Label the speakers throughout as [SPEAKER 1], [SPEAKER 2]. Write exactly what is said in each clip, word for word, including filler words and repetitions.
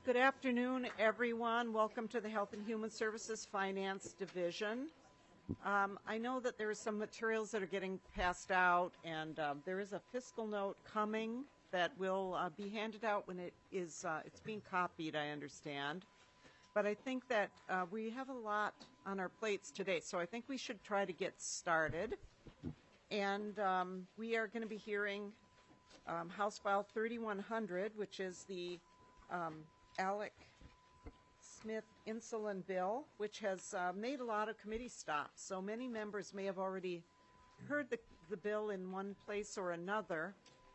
[SPEAKER 1] Good afternoon, everyone. Welcome to the Health and Human Services Finance Division. Um, I know that there are some materials that are getting passed out, and um, there is a fiscal note coming that will uh, be handed out when it is, uh, it's being copied, I understand. But I think that uh, we have a lot on our plates today, so I think we should try to get started. And um, we are going to be hearing um, House File thirty-one hundred, which is the um, Alec Smith insulin bill, which has uh, made a lot of committee stops. So many members may have already heard the, the bill in one place or another.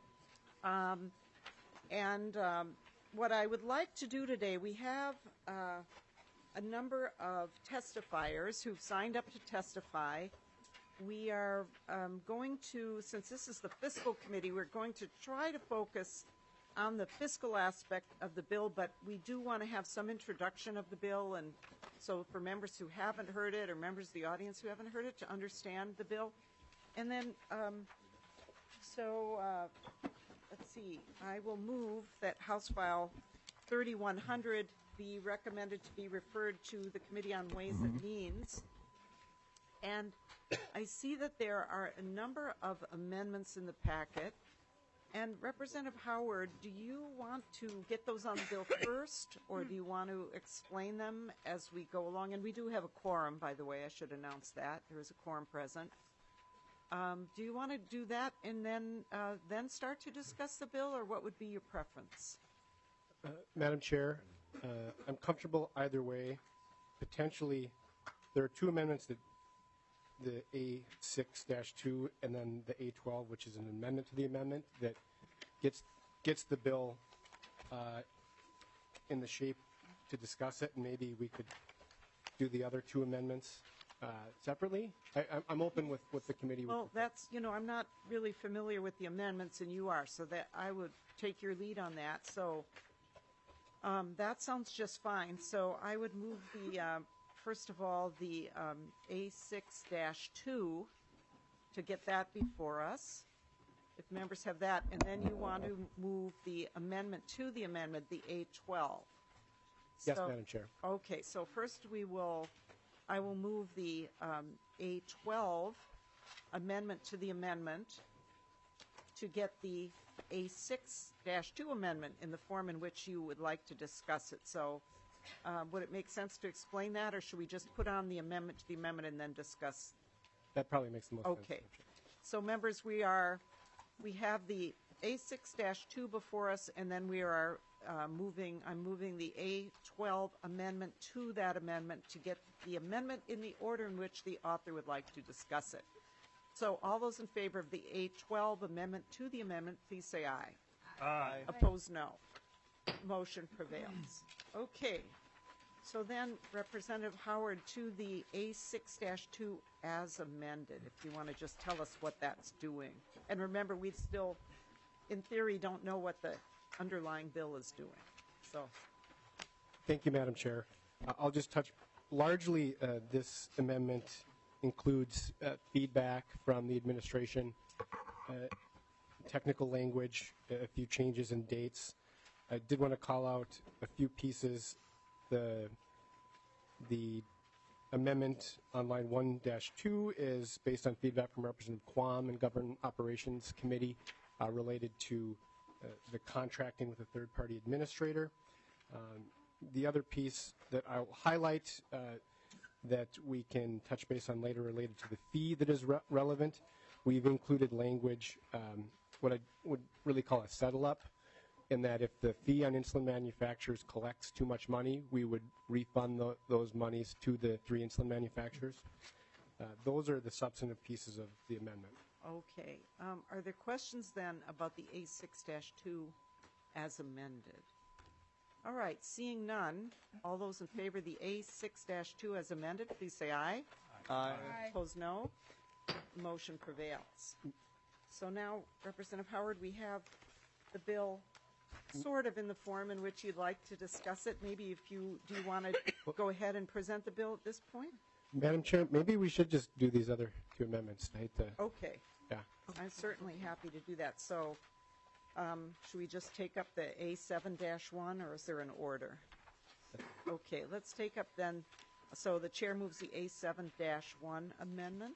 [SPEAKER 1] Um, and um, what I would like to do today, we have uh, a number of testifiers who've signed up to testify. We are um, going to, since this is the fiscal committee, we're going to try to focus on the fiscal aspect of the bill, but we do want to have some introduction of the bill, and so for members who haven't heard it or members of the audience who haven't heard it to understand the bill. And then, um, so uh, let's see, I will move that House File thirty-one hundred be recommended to be referred to the Committee on Ways mm-hmm. and Means. And I see that there are a number of amendments in the packet. And Representative Howard, do you want to get those on the bill first, or do you want to explain them as we go along? And we do have a quorum, by the way. I should announce that. There is a quorum present. Um, do you want to do that and then, uh, then start to discuss the bill, or what would be your preference?
[SPEAKER 2] Uh, Madam Chair, uh, I'm comfortable either way. Potentially, there are two amendments, that the A six dash two and then the A twelve, which is an amendment to the amendment that gets gets the bill uh, in the shape to discuss it, and maybe we could do the other two amendments uh, separately. I, I'm open with what the committee would.
[SPEAKER 1] Well, that's, you know, I'm not really familiar with the amendments, and you are, so that I would take your lead on that. So um, that sounds just fine. So I would move the uh, first of all, the um, A six dash two to get that before us, if members have that, and then you want to move the amendment to the amendment, the A twelve.
[SPEAKER 2] Yes,
[SPEAKER 1] so,
[SPEAKER 2] Madam Chair.
[SPEAKER 1] Okay, so first we will, I will move the um, A twelve amendment to the amendment to get the A six dash two amendment in the form in which you would like to discuss it. So Uh, would it make sense to explain that, or should we just put on the amendment to the amendment and then discuss?
[SPEAKER 2] That probably makes the most sense.
[SPEAKER 1] Okay. So members, we are, we have the A six dash two before us, and then we are uh, moving, I'm moving the A twelve amendment to that amendment to get the amendment in the order in which the author would like to discuss it. So all those in favor of the A twelve amendment to the amendment, please say aye.
[SPEAKER 3] Aye.
[SPEAKER 1] Opposed, no. Motion prevails. Okay. So then, Representative Howard, to the A six dash two as amended, if you want to just tell us what that's doing. And remember, we still, in theory, don't know what the underlying bill is doing. So,
[SPEAKER 2] thank you, Madam Chair. Uh, I'll just touch, largely uh, this amendment includes uh, feedback from the administration, uh, technical language, a few changes in dates. I did want to call out a few pieces. The, the amendment on line one dash two is based on feedback from Representative Quam and Government Operations Committee uh, related to uh, the contracting with a third-party administrator. Um, the other piece that I'll highlight uh, that we can touch base on later related to the fee that is re relevant. We've included language, um, what I would really call a settle-up, in that if the fee on insulin manufacturers collects too much money, we would refund the, those monies to the three insulin manufacturers. Uh, those are the substantive pieces of the amendment.
[SPEAKER 1] okay. Um, are there questions then about the A six dash two as amended? All right. Seeing none, all those in favor of the A six dash two as amended, please say aye.
[SPEAKER 3] Aye.
[SPEAKER 1] Aye. Opposed, no. Motion prevails. So now, Representative Howard, we have the bill sort of in the form in which you'd like to discuss it. Maybe if you, do you want to go ahead and present the bill at this point?
[SPEAKER 2] Madam Chair, maybe we should just do these other two amendments. I hate to,
[SPEAKER 1] Okay.
[SPEAKER 2] yeah.
[SPEAKER 1] I'm certainly happy to do that. So Um, Should we just take up the A seven dash one, or is there an order? Okay, let's take up then, so the chair moves the A seven dash one amendment.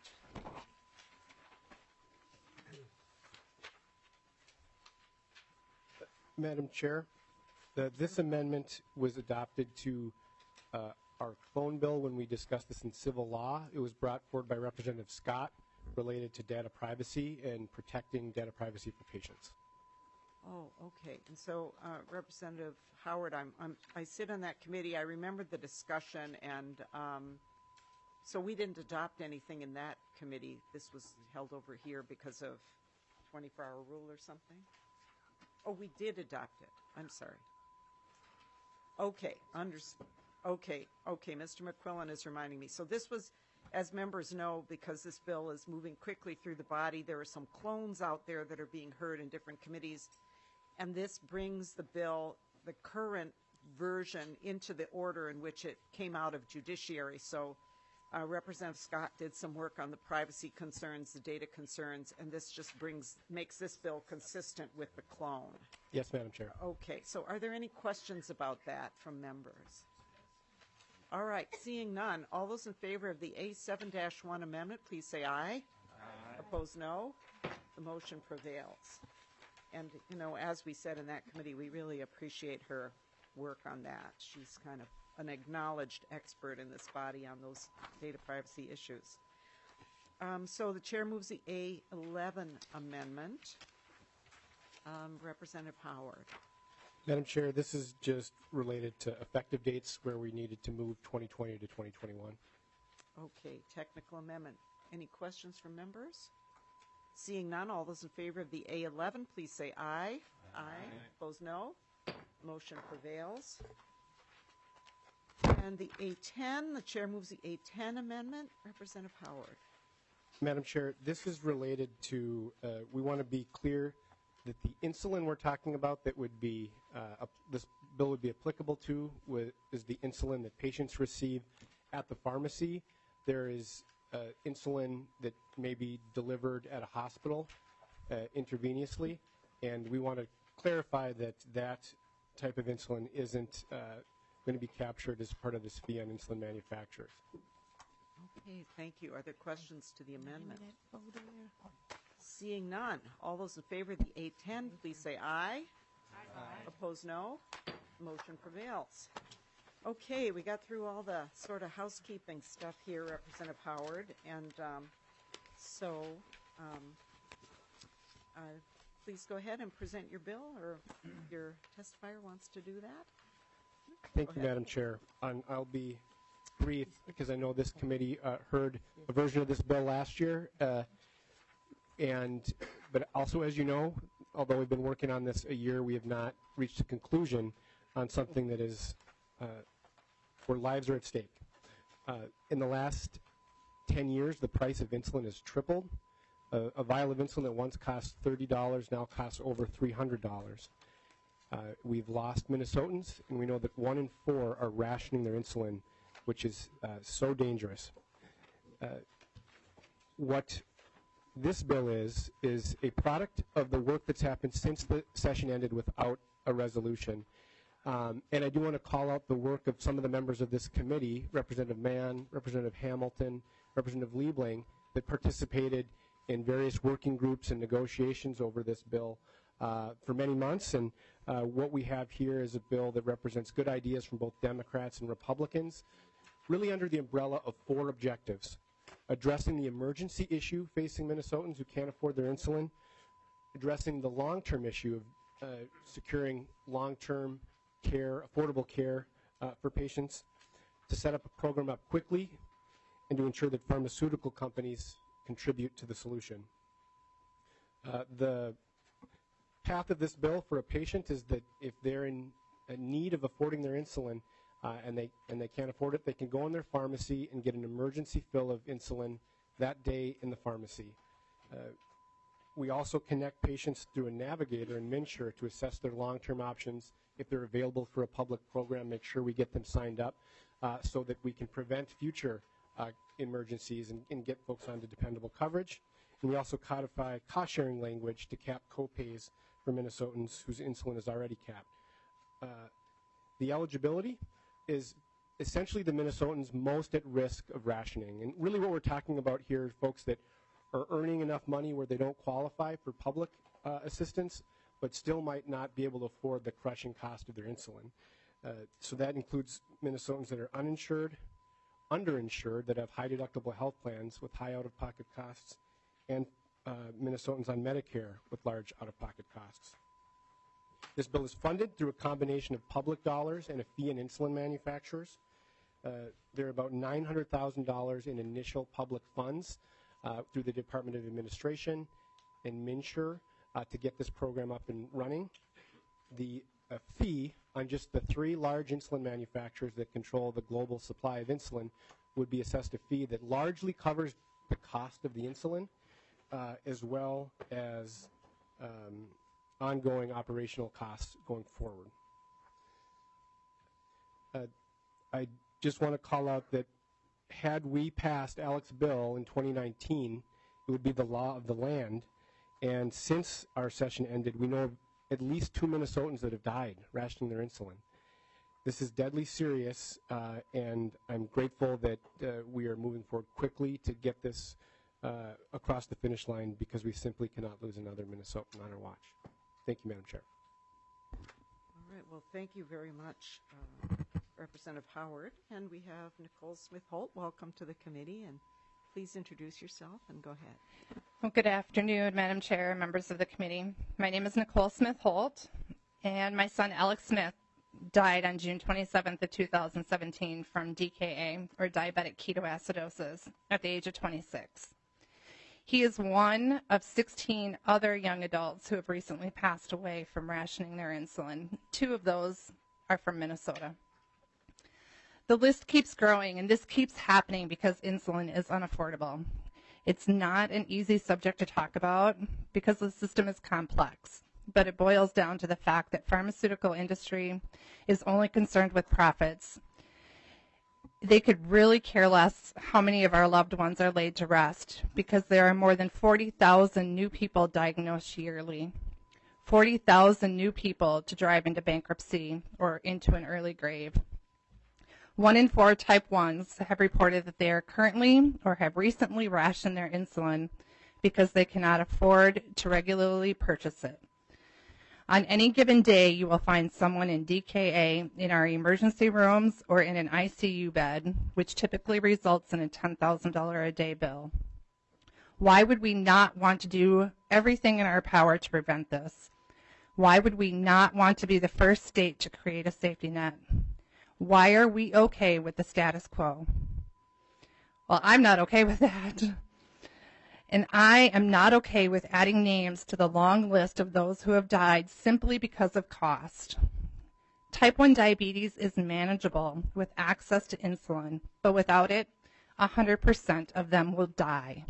[SPEAKER 2] Madam Chair, the, this amendment was adopted to uh, our clone bill when we discussed this in civil law. It was brought forward by Representative Scott related to data privacy and protecting data privacy for patients.
[SPEAKER 1] Oh, okay. And so, uh, Representative Howard, I'm, I'm, I sit on that committee. I remember the discussion, and um, so we didn't adopt anything in that committee. This was held over here because of twenty-four hour rule or something? Oh, we did adopt it. I'm sorry. Okay, under, okay, okay. Mister McQuillan is reminding me. So this was, as members know, because this bill is moving quickly through the body, there are some clones out there that are being heard in different committees. And this brings the bill, the current version, into the order in which it came out of judiciary. So uh, Representative Scott did some work on the privacy concerns, the data concerns, and this just brings, makes this bill consistent with the clone.
[SPEAKER 2] Yes, Madam Chair.
[SPEAKER 1] Okay, so are there any questions about that from members? All right, seeing none, all those in favor of the A seven dash one amendment, please say aye. Aye. Opposed, no. The motion prevails. And, you know, as we said in that committee, we really appreciate her work on that. She's kind of an acknowledged expert in this body on those data privacy issues. Um, so the chair moves the A eleven amendment. Um, Representative Howard.
[SPEAKER 2] Madam Chair, this is just related to effective dates where we needed to move twenty twenty to twenty twenty-one.
[SPEAKER 1] Okay, technical amendment. Any questions from members? Seeing none, all those in favor of the A eleven, please say aye. Aye. Aye. Opposed, no. Motion prevails. And the A ten, the chair moves the A ten amendment. Representative Howard.
[SPEAKER 2] Madam Chair, this is related to, uh, we want to be clear that the insulin we're talking about that would be, uh, a, this bill would be applicable to with, is the insulin that patients receive at the pharmacy. There is uh, insulin that may be delivered at a hospital uh, intravenously, and we want to clarify that that type of insulin isn't uh, going to be captured as part of this fee on insulin manufacturers.
[SPEAKER 1] Okay, thank you. Are there questions to the amendment? Seeing none, all those in favor of the A ten, please say aye. Aye. Opposed, no. Motion prevails. Okay, we got through all the sort of housekeeping stuff here, Representative Howard, and um, so um, uh, please go ahead and present your bill, or your testifier wants to do that.
[SPEAKER 2] Thank you, Madam Chair. Um, I'll be brief because I know this committee uh, heard a version of this bill last year. Uh, and, but also, as you know, although we've been working on this a year, we have not reached a conclusion on something that is uh, where lives are at stake. Uh, in the last ten years, the price of insulin has tripled. Uh, a vial of insulin that once cost thirty dollars now costs over three hundred dollars. Uh, we've lost Minnesotans, and we know that one in four are rationing their insulin, which is uh, so dangerous. Uh, what this bill is, is a product of the work that's happened since the session ended without a resolution. Um, and I do want to call out the work of some of the members of this committee, Representative Mann, Representative Hamilton, Representative Liebling, that participated in various working groups and negotiations over this bill uh, for many months. And uh, what we have here is a bill that represents good ideas from both Democrats and Republicans, really under the umbrella of four objectives: addressing the emergency issue facing Minnesotans who can't afford their insulin, addressing the long-term issue of uh, securing long-term care, affordable care uh, for patients, to set up a program up quickly, and to ensure that pharmaceutical companies contribute to the solution. Uh, the path of this bill for a patient is that if they're in need of affording their insulin uh, and they and they can't afford it, they can go in their pharmacy and get an emergency fill of insulin that day in the pharmacy. Uh, we also connect patients through a navigator in MNsure to assess their long-term options. If they're available for a public program, make sure we get them signed up uh, so that we can prevent future uh, emergencies and, and get folks onto dependable coverage. And we also codify cost-sharing language to cap co-pays for Minnesotans whose insulin is already capped. Uh, the eligibility is essentially the Minnesotans most at risk of rationing. And really what we're talking about here are folks that are earning enough money where they don't qualify for public uh, assistance, but still might not be able to afford the crushing cost of their insulin. Uh, so that includes Minnesotans that are uninsured, underinsured, that have high deductible health plans with high out-of-pocket costs, and uh, Minnesotans on Medicare with large out-of-pocket costs. This bill is funded through a combination of public dollars and a fee in insulin manufacturers. Uh, there are about nine hundred thousand dollars in initial public funds uh, through the Department of Administration and MNsure uh, to get this program up and running. The uh, fee on just the three large insulin manufacturers that control the global supply of insulin would be assessed a fee that largely covers the cost of the insulin uh, as well as um, ongoing operational costs going forward. Uh, I just want to call out that had we passed Alec's bill in twenty nineteen, it would be the law of the land. And since our session ended, we know of at least two Minnesotans that have died rationing their insulin. This is deadly serious, uh, and I'm grateful that uh, we are moving forward quickly to get this uh, across the finish line, because we simply cannot lose another Minnesotan on our watch. Thank you, Madam Chair.
[SPEAKER 1] All right, well, thank you very much, uh, Representative Howard. And we have Nicole Smith-Holt. Welcome to the committee, and please introduce yourself and go ahead.
[SPEAKER 3] Well, good afternoon, Madam Chair, members of the committee. My name is Nicole Smith-Holt, and my son Alec Smith died on June twenty-seventh of two thousand seventeen from D K A, or diabetic ketoacidosis, at the age of twenty-six. He is one of sixteen other young adults who have recently passed away from rationing their insulin. Two of those are from Minnesota. The list keeps growing, and this keeps happening because insulin is unaffordable. It's not an easy subject to talk about because the system is complex, but it boils down to the fact that pharmaceutical industry is only concerned with profits. They could really care less how many of our loved ones are laid to rest, because there are more than forty thousand new people diagnosed yearly. forty thousand new people to drive into bankruptcy or into an early grave. One in four type ones have reported that they are currently or have recently rationed their insulin because they cannot afford to regularly purchase it. On any given day, you will find someone in D K A in our emergency rooms or in an I C U bed, which typically results in a ten thousand dollars a day bill. Why would we not want to do everything in our power to prevent this? Why would we not want to be the first state to create a safety net? Why are we okay with the status quo? Well, I'm not okay with that. And I am not okay with adding names to the long list of those who have died simply because of cost. Type one diabetes is manageable with access to insulin, but without it, one hundred percent of them will die.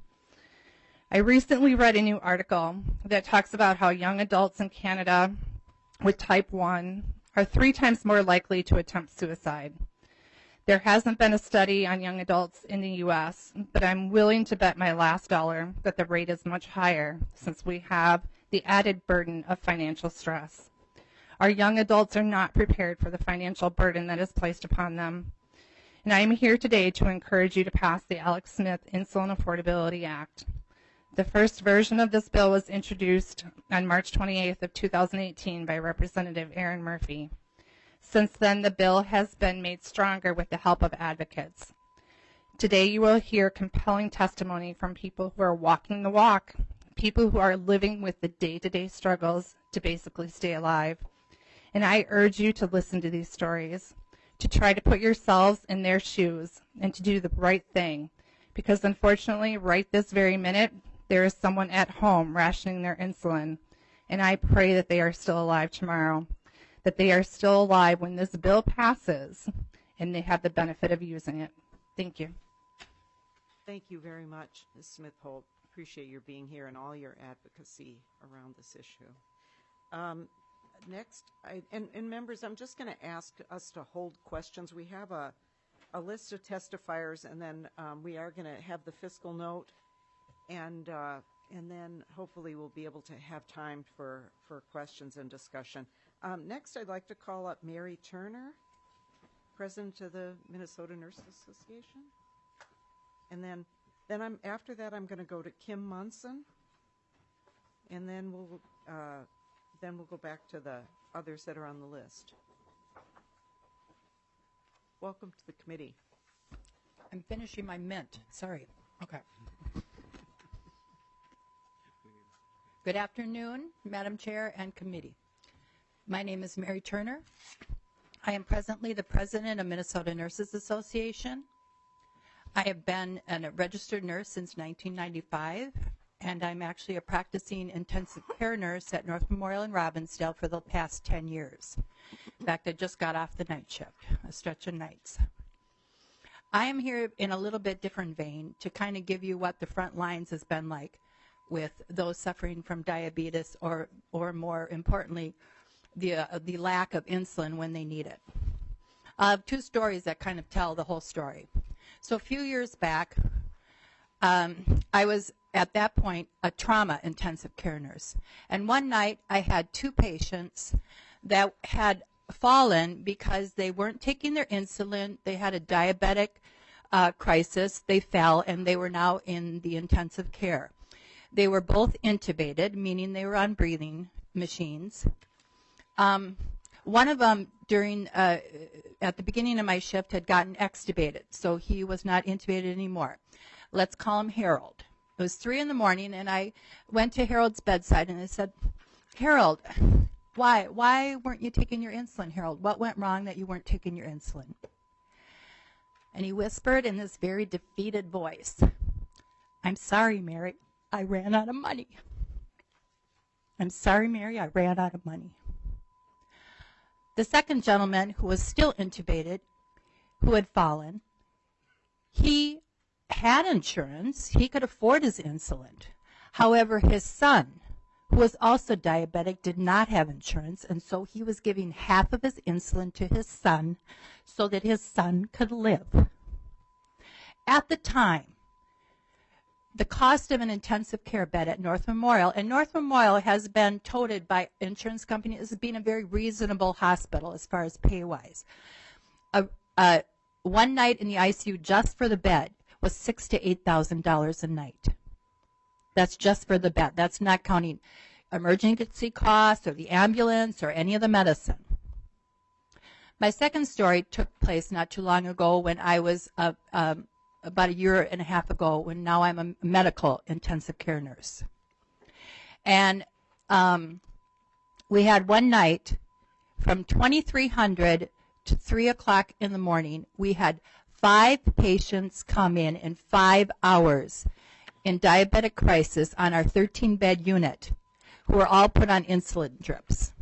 [SPEAKER 3] I recently read a new article that talks about how young adults in Canada with type one are three times more likely to attempt suicide. There hasn't been a study on young adults in the U S, but I'm willing to bet my last dollar that the rate is much higher, since we have the added burden of financial stress. Our young adults are not prepared for the financial burden that is placed upon them. And I am here today to encourage you to pass the Alec Smith Insulin Affordability Act. The first version of this bill was introduced on March twenty-eighth of two thousand eighteen by Representative Erin Murphy. Since then, the bill has been made stronger with the help of advocates. Today, you will hear compelling testimony from people who are walking the walk, people who are living with the day-to-day struggles to basically stay alive. And I urge you to listen to these stories, to try to put yourselves in their shoes and to do the right thing, because unfortunately, right this very minute, there is someone at home rationing their insulin, and I pray that they are still alive tomorrow, that they are still alive when this bill passes and they have the benefit of using it. Thank you.
[SPEAKER 1] Thank you very much, Miz Smith-Holt. Appreciate your being here and all your advocacy around this issue. Um, next, I, and, and members, I'm just going to ask us to hold questions. We have a, a list of testifiers, and then um, we are going to have the fiscal note and uh, and then hopefully we'll be able to have time for, for questions and discussion. Um, next, I'd like to call up Mary Turner, President of the Minnesota Nurses Association. And then, then I'm, after that, I'm going to go to Kim Munson, and then we'll, uh, then we'll go back to the others that are on the list. Welcome to the committee.
[SPEAKER 4] I'm finishing my mint. Sorry. Okay. Good afternoon, Madam Chair and committee. My name is Mary Turner. I am presently the president of Minnesota Nurses Association. I have been a registered nurse since nineteen ninety-five, and I'm actually a practicing intensive care nurse at North Memorial in Robbinsdale for the past ten years. In fact, I just got off the night shift, a stretch of nights. I am here in a little bit different vein to kind of give you what the front lines has been like with those suffering from diabetes, or, or more importantly, the, uh, the lack of insulin when they need it. I have two stories that kind of tell the whole story. So a few years back, um, I was at that point a trauma intensive care nurse. And one night I had two patients that had fallen because they weren't taking their insulin. They had a diabetic uh, crisis. They fell, and they were now in the intensive care. They were both intubated, meaning they were on breathing machines. Um, one of them, during uh, at the beginning of my shift, had gotten extubated, so he was not intubated anymore. Let's call him Harold. It was three in the morning, and I went to Harold's bedside, and I said, Harold, why, why weren't you taking your insulin, Harold? What went wrong that you weren't taking your insulin? And he whispered in this very defeated voice, I'm sorry, Mary, I ran out of money. I'm sorry, Mary, I ran out of money. The second gentleman, who was still intubated, who had fallen, he had insurance. He could afford his insulin. However, his son, who was also diabetic, did not have insurance, and so he was giving half of his insulin to his son so that his son could live. At the time, the cost of an intensive care bed at North Memorial, and North Memorial has been touted by insurance companies as being a very reasonable hospital as far as pay-wise. Uh, uh, one night in the I C U just for the bed was six to eight thousand dollars a night. That's just for the bed. That's not counting emergency costs or the ambulance or any of the medicine. My second story took place not too long ago when I was uh, um, about a year and a half ago, when now I'm a medical intensive care nurse. And um, we had one night from twenty-three hundred to three o'clock in the morning, we had five patients come in in five hours in diabetic crisis on our thirteen bed unit, who were all put on insulin drips.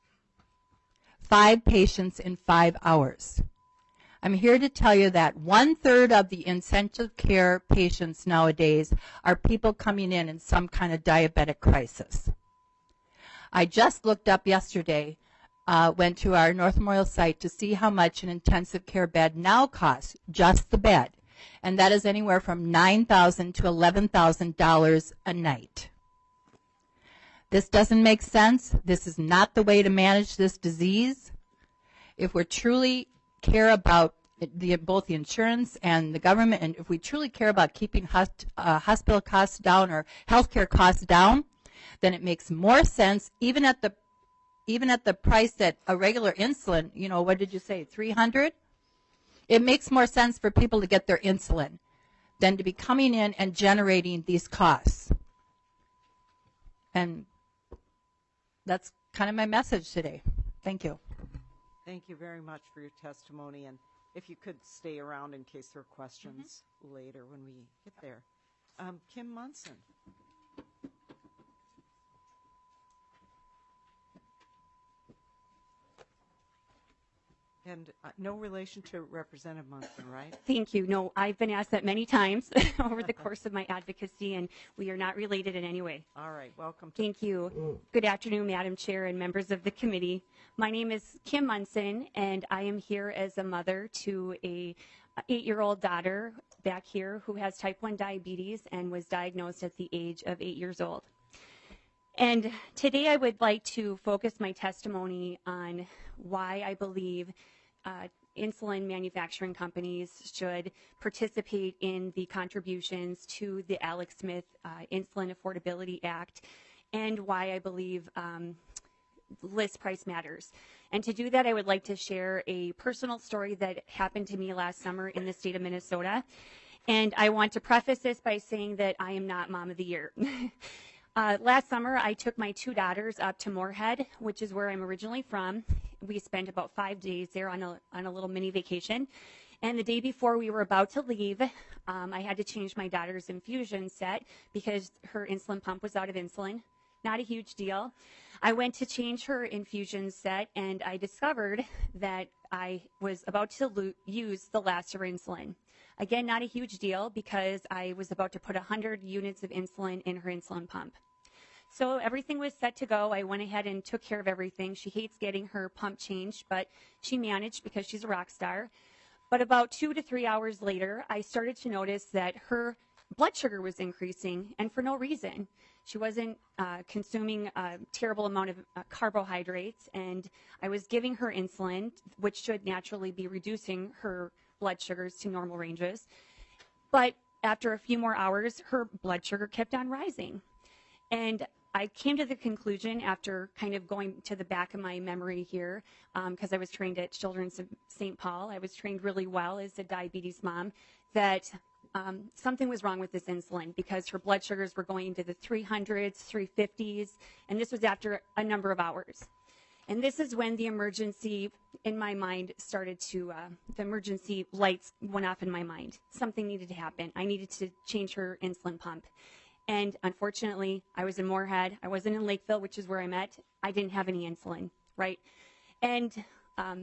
[SPEAKER 4] Five patients in five hours. I'm here to tell you that one-third of the intensive care patients nowadays are people coming in in some kind of diabetic crisis. I just looked up yesterday, uh, went to our North Memorial site to see how much an intensive care bed now costs, just the bed, and that is anywhere from nine thousand dollars to eleven thousand dollars a night. This doesn't make sense. This is not the way to manage this disease. If we're truly care about the, both the insurance and the government, and if we truly care about keeping host, uh, hospital costs down or healthcare costs down, then it makes more sense, even at the even at the price that a regular insulin, you know, what did you say, three hundred? It makes more sense for people to get their insulin than to be coming in and generating these costs. And that's kind of my message today. Thank you.
[SPEAKER 1] Thank you very much for your testimony, and if you could stay around in case there are questions mm-hmm. later when we get there. Um, Kim Munson. And uh, no relation to Representative Munson, right?
[SPEAKER 5] Thank you. No, I've been asked that many times over the course of my advocacy, and we are not related in any way.
[SPEAKER 1] All right. Welcome. To
[SPEAKER 5] Thank you. Good afternoon, Madam Chair and members of the committee. My name is Kim Munson, and I am here as a mother to a eight-year-old daughter back here who has type one diabetes and was diagnosed at the age of eight years old. And today I would like to focus my testimony on why I believe uh, insulin manufacturing companies should participate in the contributions to the Alex Smith uh, Insulin Affordability Act, and why I believe um, list price matters. And to do that, I would like to share a personal story that happened to me last summer in the state of Minnesota. And I want to preface this by saying that I am not Mom of the Year. Uh, last summer, I took my two daughters up to Moorhead, which is where I'm originally from. We spent about five days there on a, on a little mini vacation. And the day before we were about to leave, um, I had to change my daughter's infusion set because her insulin pump was out of insulin. Not a huge deal. I went to change her infusion set, and I discovered that I was about to lo- use the last of her insulin. Again, not a huge deal because I was about to put one hundred units of insulin in her insulin pump. So everything was set to go. I went ahead and took care of everything. She hates getting her pump changed, but she managed because she's a rock star. But about two to three hours later, I started to notice that her blood sugar was increasing, and for no reason. She wasn't uh, consuming a terrible amount of uh, carbohydrates, and I was giving her insulin, which should naturally be reducing her blood sugars to normal ranges. But after a few more hours, her blood sugar kept on rising. And I came to the conclusion, after kind of going to the back of my memory here, because um, I was trained at Children's of Saint Paul, I was trained really well as a diabetes mom, that um, something was wrong with this insulin because her blood sugars were going into the three hundreds, three fifties, and this was after a number of hours. And this is when the emergency in my mind started to, uh, the emergency lights went off in my mind. Something needed to happen. I needed to change her insulin pump. And unfortunately, I was in Moorhead. I wasn't in Lakeville, which is where I'm at. I didn't have any insulin, right? And um,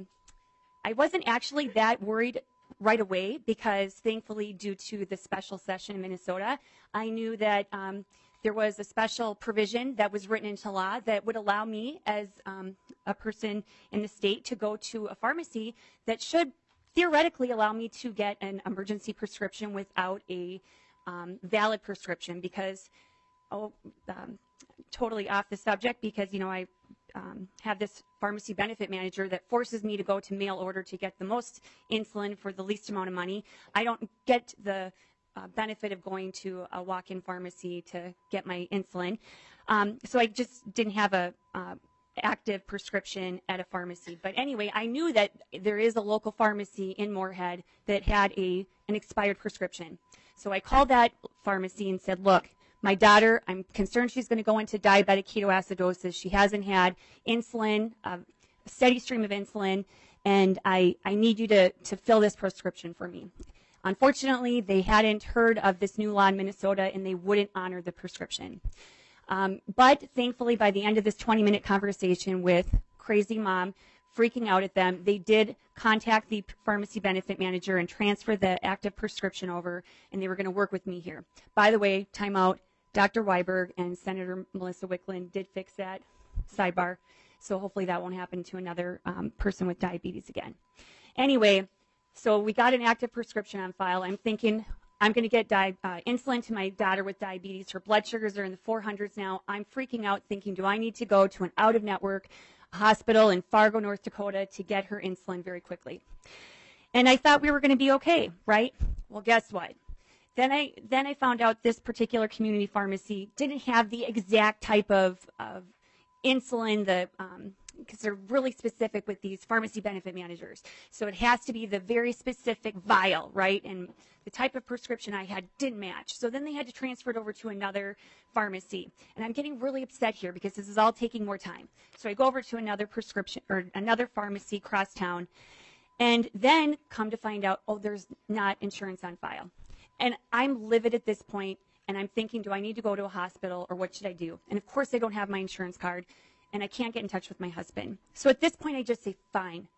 [SPEAKER 5] I wasn't actually that worried right away because thankfully, due to the special session in Minnesota, I knew that um, there was a special provision that was written into law that would allow me as um, a person in the state to go to a pharmacy that should theoretically allow me to get an emergency prescription without a um, valid prescription because, oh, um, totally off the subject because, you know, I um, have this pharmacy benefit manager that forces me to go to mail order to get the most insulin for the least amount of money. I don't get the uh, benefit of going to a walk-in pharmacy to get my insulin. Um, so I just didn't have a uh, active prescription at a pharmacy. But anyway, I knew that there is a local pharmacy in Moorhead that had a an expired prescription. So I called that pharmacy and said, look, my daughter, I'm concerned she's going to go into diabetic ketoacidosis. She hasn't had insulin, uh, a steady stream of insulin, and I, I need you to, to fill this prescription for me. Unfortunately, they hadn't heard of this new law in Minnesota, and they wouldn't honor the prescription. Um, but thankfully, by the end of this twenty-minute conversation with crazy mom, freaking out at them, they did contact the pharmacy benefit manager and transfer the active prescription over, and they were going to work with me here. By the way, time out, Doctor Weiberg and Senator Melissa Wickland did fix that, sidebar, so hopefully that won't happen to another um, person with diabetes again. Anyway, so we got an active prescription on file. I'm thinking I'm going to get di- uh, insulin to my daughter with diabetes. Her blood sugars are in the four hundreds now. I'm freaking out thinking, do I need to go to an out-of-network hospital in Fargo, North Dakota to get her insulin very quickly? And I thought we were going to be okay, right? Well, guess what? Then I then I found out this particular community pharmacy didn't have the exact type of, of insulin, the um, because they're really specific with these pharmacy benefit managers. So it has to be the very specific vial, right? And the type of prescription I had didn't match. So then they had to transfer it over to another pharmacy. And I'm getting really upset here because this is all taking more time. So I go over to another prescription or another pharmacy across town, and then come to find out, oh, there's not insurance on file. And I'm livid at this point, and I'm thinking, do I need to go to a hospital or what should I do? And of course, I don't have my insurance card, and I can't get in touch with my husband. So at this point, I just say, fine.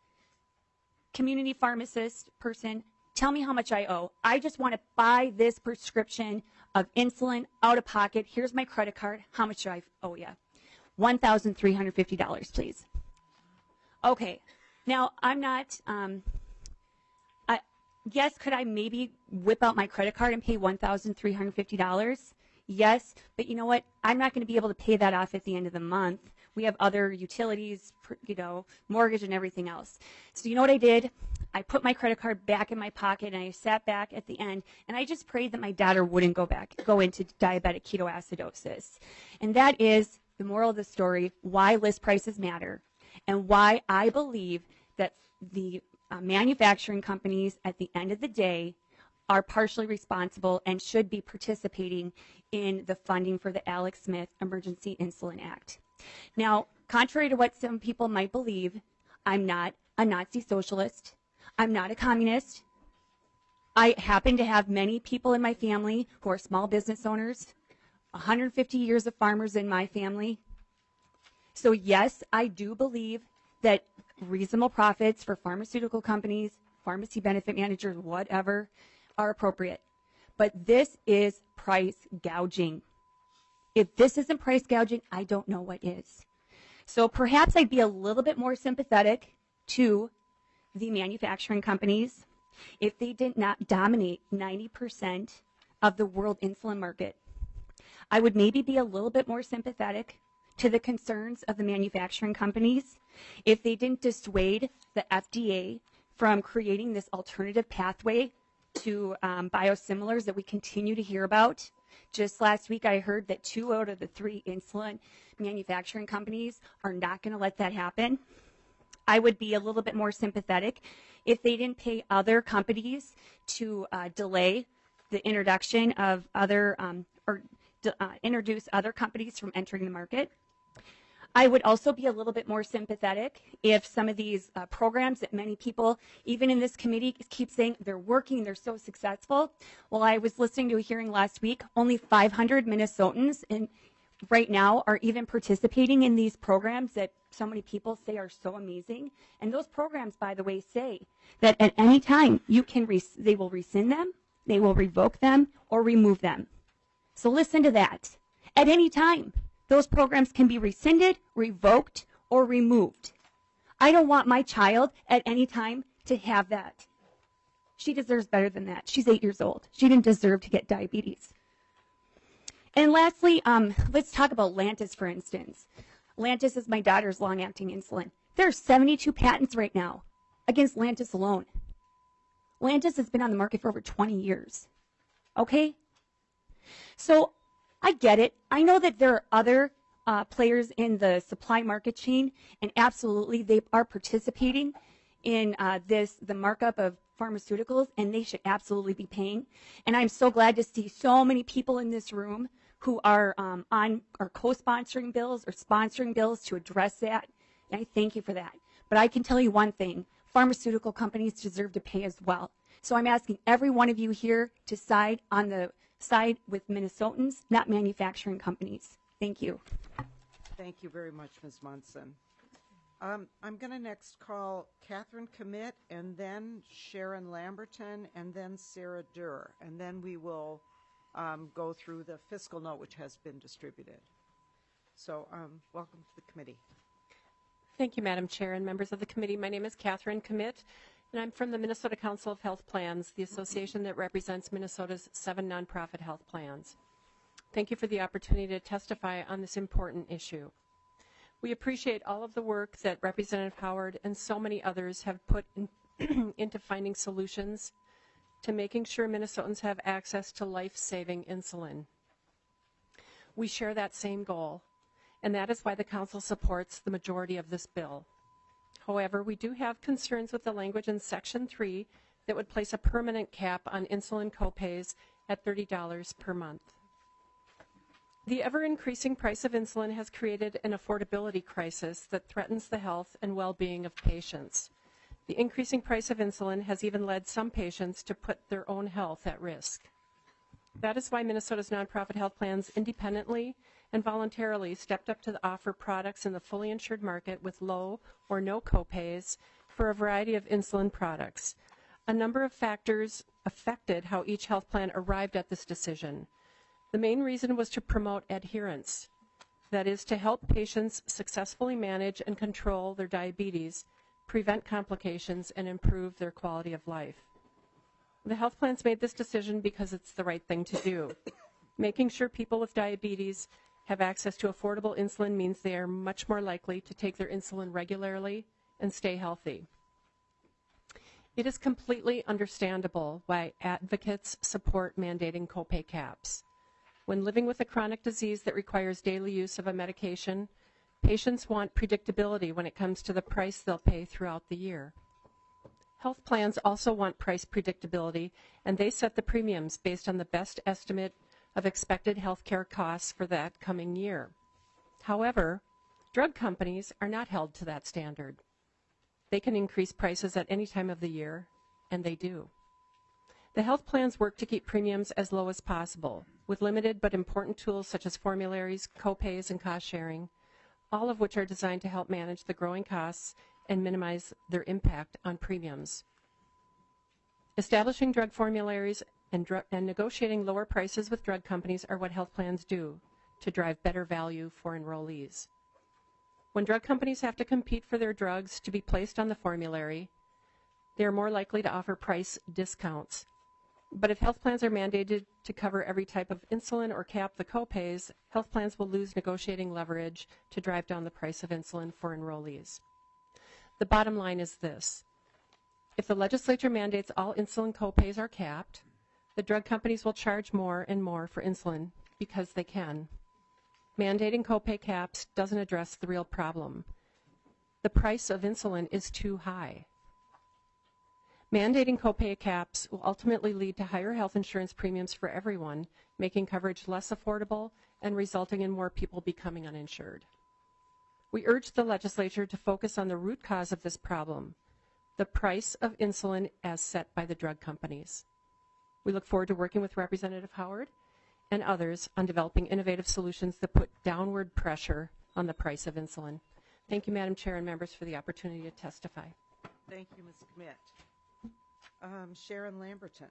[SPEAKER 5] Community pharmacist person, tell me how much I owe. I just want to buy this prescription of insulin out of pocket. Here's my credit card. How much do I owe you? one thousand three hundred fifty dollars, please. Okay. Now, I'm not, um, I, yes, could I maybe whip out my credit card and pay one thousand three hundred fifty dollars? Yes, but you know what? I'm not going to be able to pay that off at the end of the month. We have other utilities, you know, mortgage and everything else. So you know what I did? I put my credit card back in my pocket and I sat back at the end and I just prayed that my daughter wouldn't go back, go into diabetic ketoacidosis. And that is the moral of the story, why list prices matter and why I believe that the uh, manufacturing companies at the end of the day are partially responsible and should be participating in the funding for the Alex Smith Emergency Insulin Act. Now, contrary to what some people might believe, I'm not a Nazi socialist. I'm not a communist. I happen to have many people in my family who are small business owners, one hundred fifty years of farmers in my family. So yes, I do believe that reasonable profits for pharmaceutical companies, pharmacy benefit managers, whatever, are appropriate. But this is price gouging. If this isn't price gouging, I don't know what is. So perhaps I'd be a little bit more sympathetic to the manufacturing companies if they did not dominate ninety percent of the world insulin market. I would maybe be a little bit more sympathetic to the concerns of the manufacturing companies if they didn't dissuade the F D A from creating this alternative pathway to um, biosimilars that we continue to hear about. Just last week, I heard that two out of the three insulin manufacturing companies are not going to let that happen. I would be a little bit more sympathetic if they didn't pay other companies to uh, delay the introduction of other um, or uh, introduce other companies from entering the market. I would also be a little bit more sympathetic if some of these uh, programs that many people, even in this committee, keep saying they're working, they're so successful. Well, I was listening to a hearing last week. Only five hundred Minnesotans in, right now are even participating in these programs that so many people say are so amazing. And those programs, by the way, say that at any time you can res- they will rescind them, they will revoke them, or remove them. So listen to that. At any time. Those programs can be rescinded, revoked, or removed. I don't want my child at any time to have that. She deserves better than that. She's eight years old. She didn't deserve to get diabetes. And lastly, um, let's talk about Lantus, for instance. Lantus is my daughter's long-acting insulin. There are seventy-two patents right now against Lantus alone. Lantus has been on the market for over twenty years. Okay? So I get it. I know that there are other uh, players in the supply market chain, and absolutely they are participating in uh, this, the markup of pharmaceuticals, and they should absolutely be paying. And I'm so glad to see so many people in this room who are um, on are co-sponsoring bills or sponsoring bills to address that. And I thank you for that. But I can tell you one thing: pharmaceutical companies deserve to pay as well. So I'm asking every one of you here to side on the side with Minnesotans, not manufacturing companies. Thank you.
[SPEAKER 1] Thank you very much, Miz Munson. Um, I'm going to next call Catherine Commit, and then Sharon Lamberton, and then Sarah Durr, and then we will um, go through the fiscal note, which has been distributed. So um, welcome to the committee.
[SPEAKER 6] Thank you, Madam Chair and members of the committee. My name is Catherine Commit, and I'm from the Minnesota Council of Health Plans, the association that represents Minnesota's seven nonprofit health plans. Thank you for the opportunity to testify on this important issue. We appreciate all of the work that Representative Howard and so many others have put in into finding solutions to making sure Minnesotans have access to life-saving insulin. We share that same goal, and that is why the Council supports the majority of this bill. However, we do have concerns with the language in Section three that would place a permanent cap on insulin copays at thirty dollars per month. The ever-increasing price of insulin has created an affordability crisis that threatens the health and well-being of patients. The increasing price of insulin has even led some patients to put their own health at risk. That is why Minnesota's nonprofit health plans independently and voluntarily stepped up to offer products in the fully insured market with low or no copays for a variety of insulin products. A number of factors affected how each health plan arrived at this decision. The main reason was to promote adherence, that is, to help patients successfully manage and control their diabetes, prevent complications, and improve their quality of life. The health plans made this decision because it's the right thing to do. Making sure people with diabetes have access to affordable insulin means they are much more likely to take their insulin regularly and stay healthy. It is completely understandable why advocates support mandating copay caps. When living with a chronic disease that requires daily use of a medication, patients want predictability when it comes to the price they'll pay throughout the year. Health plans also want price predictability, and they set the premiums based on the best estimate of expected health care costs for that coming year. However, drug companies are not held to that standard. They can increase prices at any time of the year, and they do. The health plans work to keep premiums as low as possible, with limited but important tools such as formularies, copays, and cost sharing, all of which are designed to help manage the growing costs and minimize their impact on premiums. Establishing drug formularies and, dr- and negotiating lower prices with drug companies are what health plans do to drive better value for enrollees. When drug companies have to compete for their drugs to be placed on the formulary, they are more likely to offer price discounts. But if health plans are mandated to cover every type of insulin or cap the copays, health plans will lose negotiating leverage to drive down the price of insulin for enrollees. The bottom line is this. If the legislature mandates all insulin copays are capped, the drug companies will charge more and more for insulin because they can. Mandating copay caps doesn't address the real problem. The price of insulin is too high. Mandating copay caps will ultimately lead to higher health insurance premiums for everyone, making coverage less affordable and resulting in more people becoming uninsured. We urge the legislature to focus on the root cause of this problem, the price of insulin as set by the drug companies. We look forward to working with Representative Howard and others on developing innovative solutions that put downward pressure on the price of insulin. Thank you, Madam Chair and members, for the opportunity to testify.
[SPEAKER 1] Thank you, Miz Kmitt. Um, Sharon Lamberton.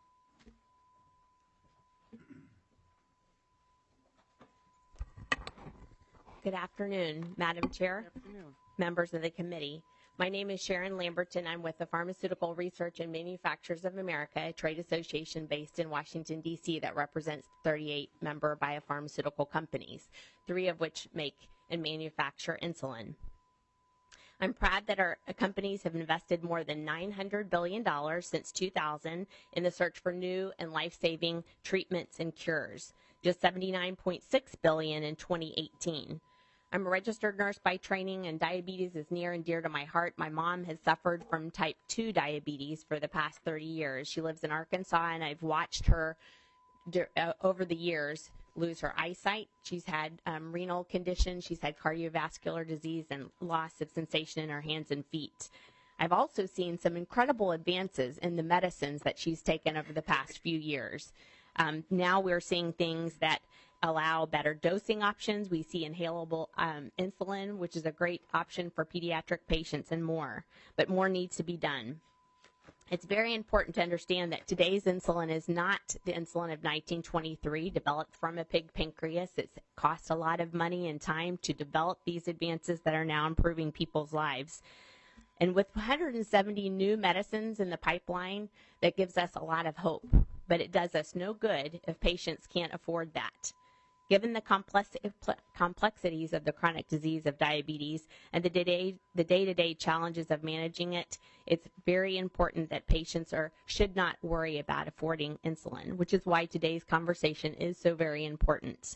[SPEAKER 7] Good afternoon, Madam Chair,
[SPEAKER 1] Good afternoon.
[SPEAKER 7] members of the committee. My name is Sharon Lamberton. I'm with the Pharmaceutical Research and Manufacturers of America, a trade association based in Washington, D C that represents thirty-eight member biopharmaceutical companies, three of which make and manufacture insulin. I'm proud that our companies have invested more than nine hundred billion dollars since two thousand in the search for new and life-saving treatments and cures, just seventy-nine point six billion dollars in twenty eighteen. I'm a registered nurse by training, and diabetes is near and dear to my heart. My mom has suffered from type two diabetes for the past thirty years. She lives in Arkansas, and I've watched her uh, over the years lose her eyesight. She's had um, renal conditions. She's had cardiovascular disease and loss of sensation in her hands and feet. I've also seen some incredible advances in the medicines that she's taken over the past few years. Um, now we're seeing things that allow better dosing options. We see inhalable um, insulin, which is a great option for pediatric patients, and more. But more needs to be done. It's very important to understand that today's insulin is not the insulin of nineteen twenty-three, developed from a pig pancreas. It costs a lot of money and time to develop these advances that are now improving people's lives. And with one hundred seventy new medicines in the pipeline, that gives us a lot of hope. But it does us no good if patients can't afford that. Given the complex, complexities of the chronic disease of diabetes and the day, the day-to-day challenges of managing it, it's very important that patients are, should not worry about affording insulin, which is why today's conversation is so very important.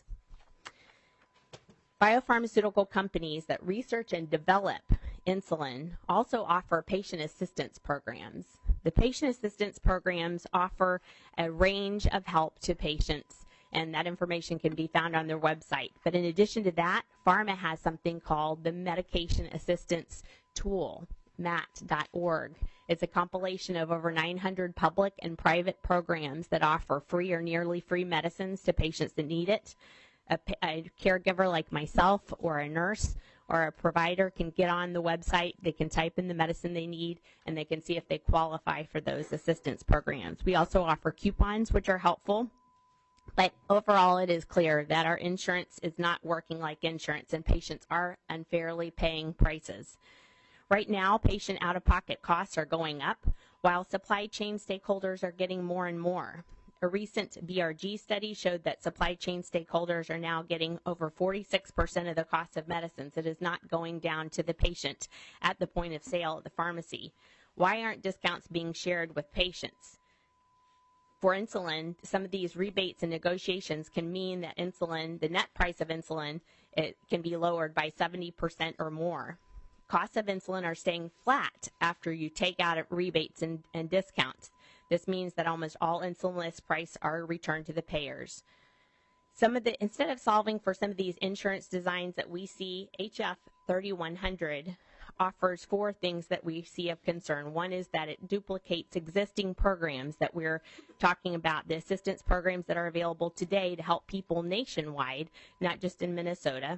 [SPEAKER 7] Biopharmaceutical companies that research and develop insulin also offer patient assistance programs. The patient assistance programs offer a range of help to patients, and that information can be found on their website. But in addition to that, Pharma has something called the Medication Assistance Tool, M A T dot org. It's a compilation of over nine hundred public and private programs that offer free or nearly free medicines to patients that need it. A, a caregiver like myself or a nurse or a provider can get on the website, they can type in the medicine they need, and they can see if they qualify for those assistance programs. We also offer coupons, which are helpful. But overall, it is clear that our insurance is not working like insurance, and patients are unfairly paying prices. Right now, patient out-of-pocket costs are going up, while supply chain stakeholders are getting more and more. A recent B R G study showed that supply chain stakeholders are now getting over forty-six percent of the cost of medicines. It is not going down to the patient at the point of sale at the pharmacy. Why aren't discounts being shared with patients? For insulin, some of these rebates and negotiations can mean that insulin, the net price of insulin, it can be lowered by seventy percent or more. Costs of insulin are staying flat after you take out rebates and, and discounts. This means that almost all insulin list price are returned to the payers. Some of the, instead of solving for some of these insurance designs that we see, H F thirty-one hundred offers four things that we see of concern. One is that it duplicates existing programs that we're talking about, the assistance programs that are available today to help people nationwide, not just in Minnesota.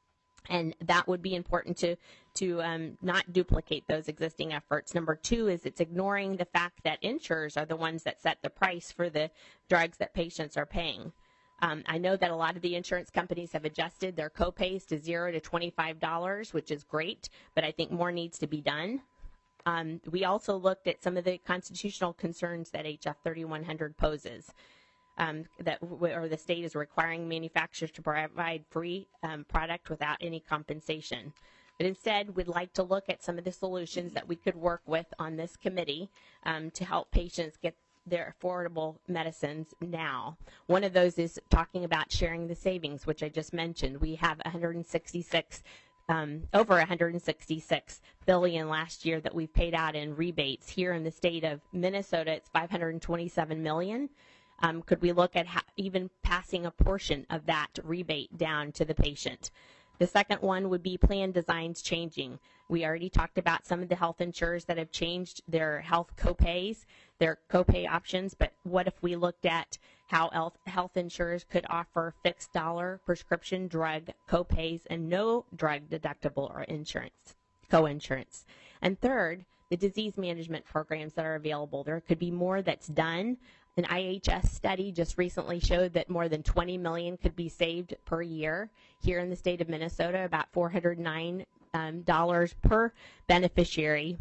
[SPEAKER 7] And that would be important to, to um, not duplicate those existing efforts. Number two is it's ignoring the fact that insurers are the ones that set the price for the drugs that patients are paying. Um, I know that a lot of the insurance companies have adjusted their copays to zero to twenty-five dollars, which is great, but I think more needs to be done. Um, we also looked at some of the constitutional concerns that H F thirty-one hundred poses. Um, that or the state is requiring manufacturers to provide free um, product without any compensation. But instead, we'd like to look at some of the solutions that we could work with on this committee um, to help patients get their affordable medicines now. One of those is talking about sharing the savings, which I just mentioned. We have one hundred sixty-six, um, over one hundred sixty-six billion last year that we've paid out in rebates. Here in the state of Minnesota, it's five hundred twenty-seven million. Um, could we look at how, even passing a portion of that rebate down to the patient? The second one would be plan designs changing. We already talked about some of the health insurers that have changed their health copays, their copay options, but what if we looked at how health, health insurers could offer fixed dollar prescription drug copays and no drug deductible or insurance, co-insurance? And third, the disease management programs that are available. There could be more that's done. An I H S study just recently showed that more than twenty million dollars could be saved per year here in the state of Minnesota, about four hundred nine dollars um, per beneficiary,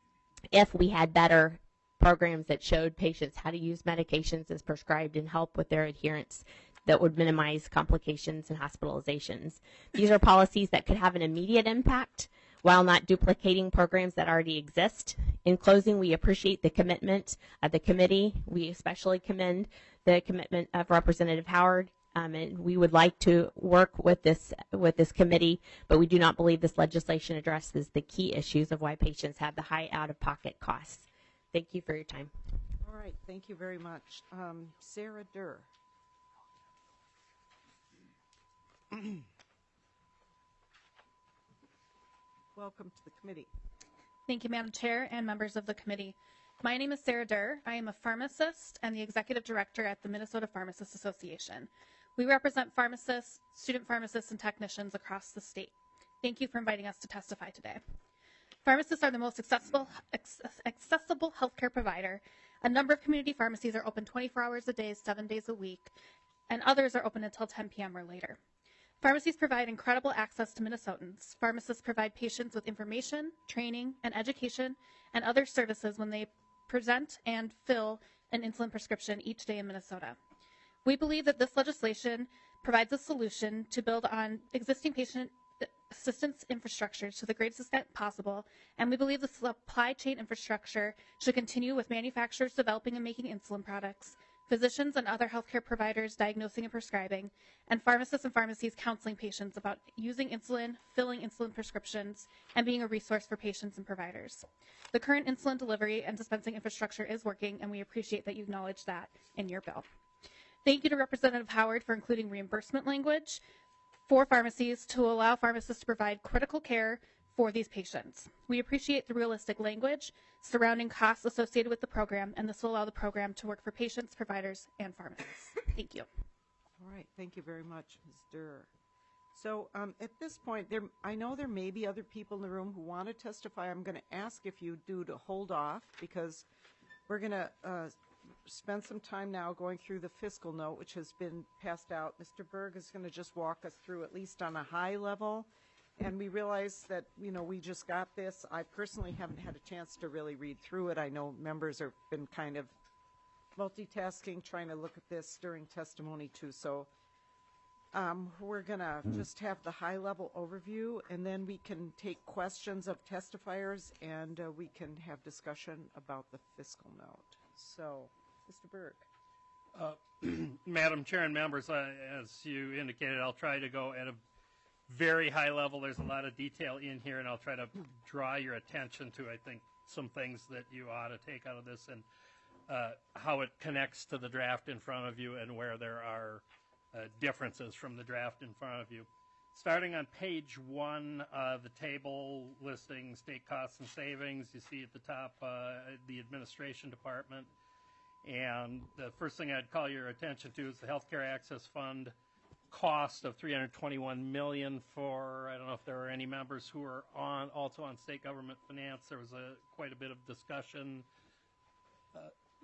[SPEAKER 7] if we had better programs that showed patients how to use medications as prescribed and help with their adherence that would minimize complications and hospitalizations. These are policies that could have an immediate impact while not duplicating programs that already exist. In closing, we appreciate the commitment of the committee. We especially commend the commitment of Representative Howard, um, and we would like to work with this with this committee, but we do not believe this legislation addresses the key issues of why patients have the high out-of-pocket costs. Thank you for your time.
[SPEAKER 1] All right, thank you very much. Um, Sarah Durr. Welcome to the committee.
[SPEAKER 3] Thank you, Madam Chair and members of the committee. My name is Sarah Durr. I am a pharmacist and the executive director at the Minnesota Pharmacists Association. We represent pharmacists, student pharmacists, and technicians across the state. Thank you for inviting us to testify today. Pharmacists are the most accessible, accessible healthcare provider. A number of community pharmacies are open twenty-four hours a day, seven days a week, and others are open until ten p m or later. Pharmacies provide incredible access to Minnesotans. Pharmacists provide patients with information, training, and education, and other services when they present and fill an insulin prescription each day in Minnesota. We believe that this legislation provides a solution to build on existing patient assistance infrastructure to the greatest extent possible, and we believe the supply chain infrastructure should continue with manufacturers developing and making insulin products, physicians and other healthcare providers diagnosing and prescribing, and pharmacists and pharmacies counseling patients about using insulin, filling insulin prescriptions, and being a resource for patients and providers. The current insulin delivery and dispensing infrastructure is working, and we appreciate that you acknowledge that in your bill. Thank you to Representative Howard for including reimbursement language for pharmacies to allow pharmacists to provide critical care for these patients. We appreciate the realistic language surrounding costs associated with the program, and this will allow the program to work for patients, providers, and pharmacists. Thank you.
[SPEAKER 1] All right, thank you very much, Miz Durr. So um, at this point, there, I know there may be other people in the room who want to testify. I'm going to ask if you do to hold off, because we're going to uh, spend some time now going through the fiscal note, which has been passed out. Mister Berg is going to just walk us through, at least on a high level, and we realize that, you know, we just got this. I personally haven't had a chance to really read through it. I know members have been kind of multitasking, trying to look at this during testimony too. So um, we're going to just have the high-level overview, and then we can take questions of testifiers, and uh, we can have discussion about the fiscal note. So, Mister Burke.
[SPEAKER 8] Uh, Madam Chair and members, uh, as you indicated, I'll try to go at a very high level. There's a lot of detail in here, and I'll try to draw your attention to, I think, some things that you ought to take out of this and uh, how it connects to the draft in front of you and where there are uh, differences from the draft in front of you. Starting on page one, uh, the table listing state costs and savings, you see at the top uh, the administration department. And the first thing I'd call your attention to is the Healthcare Access Fund cost of three hundred twenty-one million dollars for, I don't know if there are any members who are on, also on state government finance. There was a quite a bit of discussion. Uh,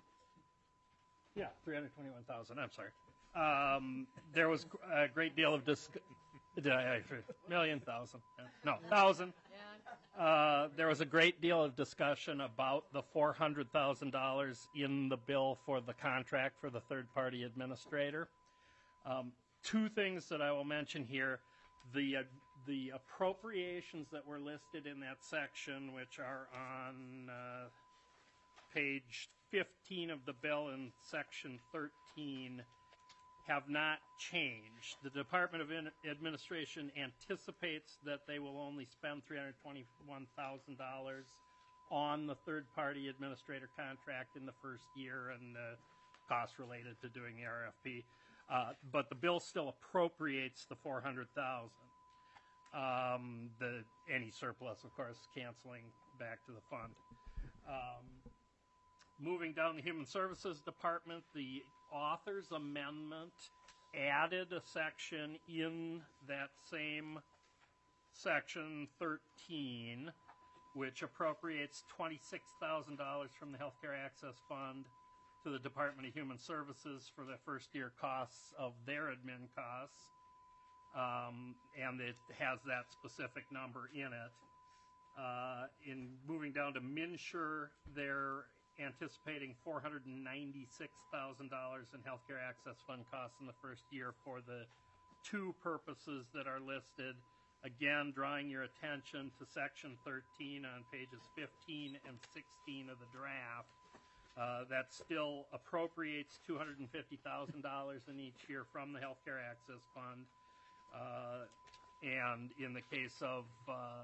[SPEAKER 8] yeah, three hundred twenty-one thousand, I'm sorry. Um, there was a great deal of discussion. Did I, million, thousand, no, thousand. Uh, there was a great deal of discussion about the four hundred thousand dollars in the bill for the contract for the third-party administrator. Um, two things that I will mention here. The, uh, the appropriations that were listed in that section, which are on uh, page fifteen of the bill in section thirteen, have not changed. The Department of Administration anticipates that they will only spend three hundred twenty-one thousand dollars on the third-party administrator contract in the first year and the costs related to doing the R F P. Uh, but the bill still appropriates the four hundred thousand dollars. Um, the any surplus, of course, canceling back to the fund. Um, moving down the Human Services Department, the author's amendment added a section in that same section thirteen, which appropriates twenty-six thousand dollars from the Healthcare Access Fund to the Department of Human Services for the first year costs of their admin costs. Um, and it has that specific number in it. Uh, in moving down to MNsure, they're anticipating four hundred ninety-six thousand dollars in Healthcare Access Fund costs in the first year for the two purposes that are listed. Again, drawing your attention to section thirteen on pages fifteen and sixteen of the draft. Uh, that still appropriates two hundred fifty thousand dollars in each year from the Healthcare Access Fund. Uh, and in the case of uh,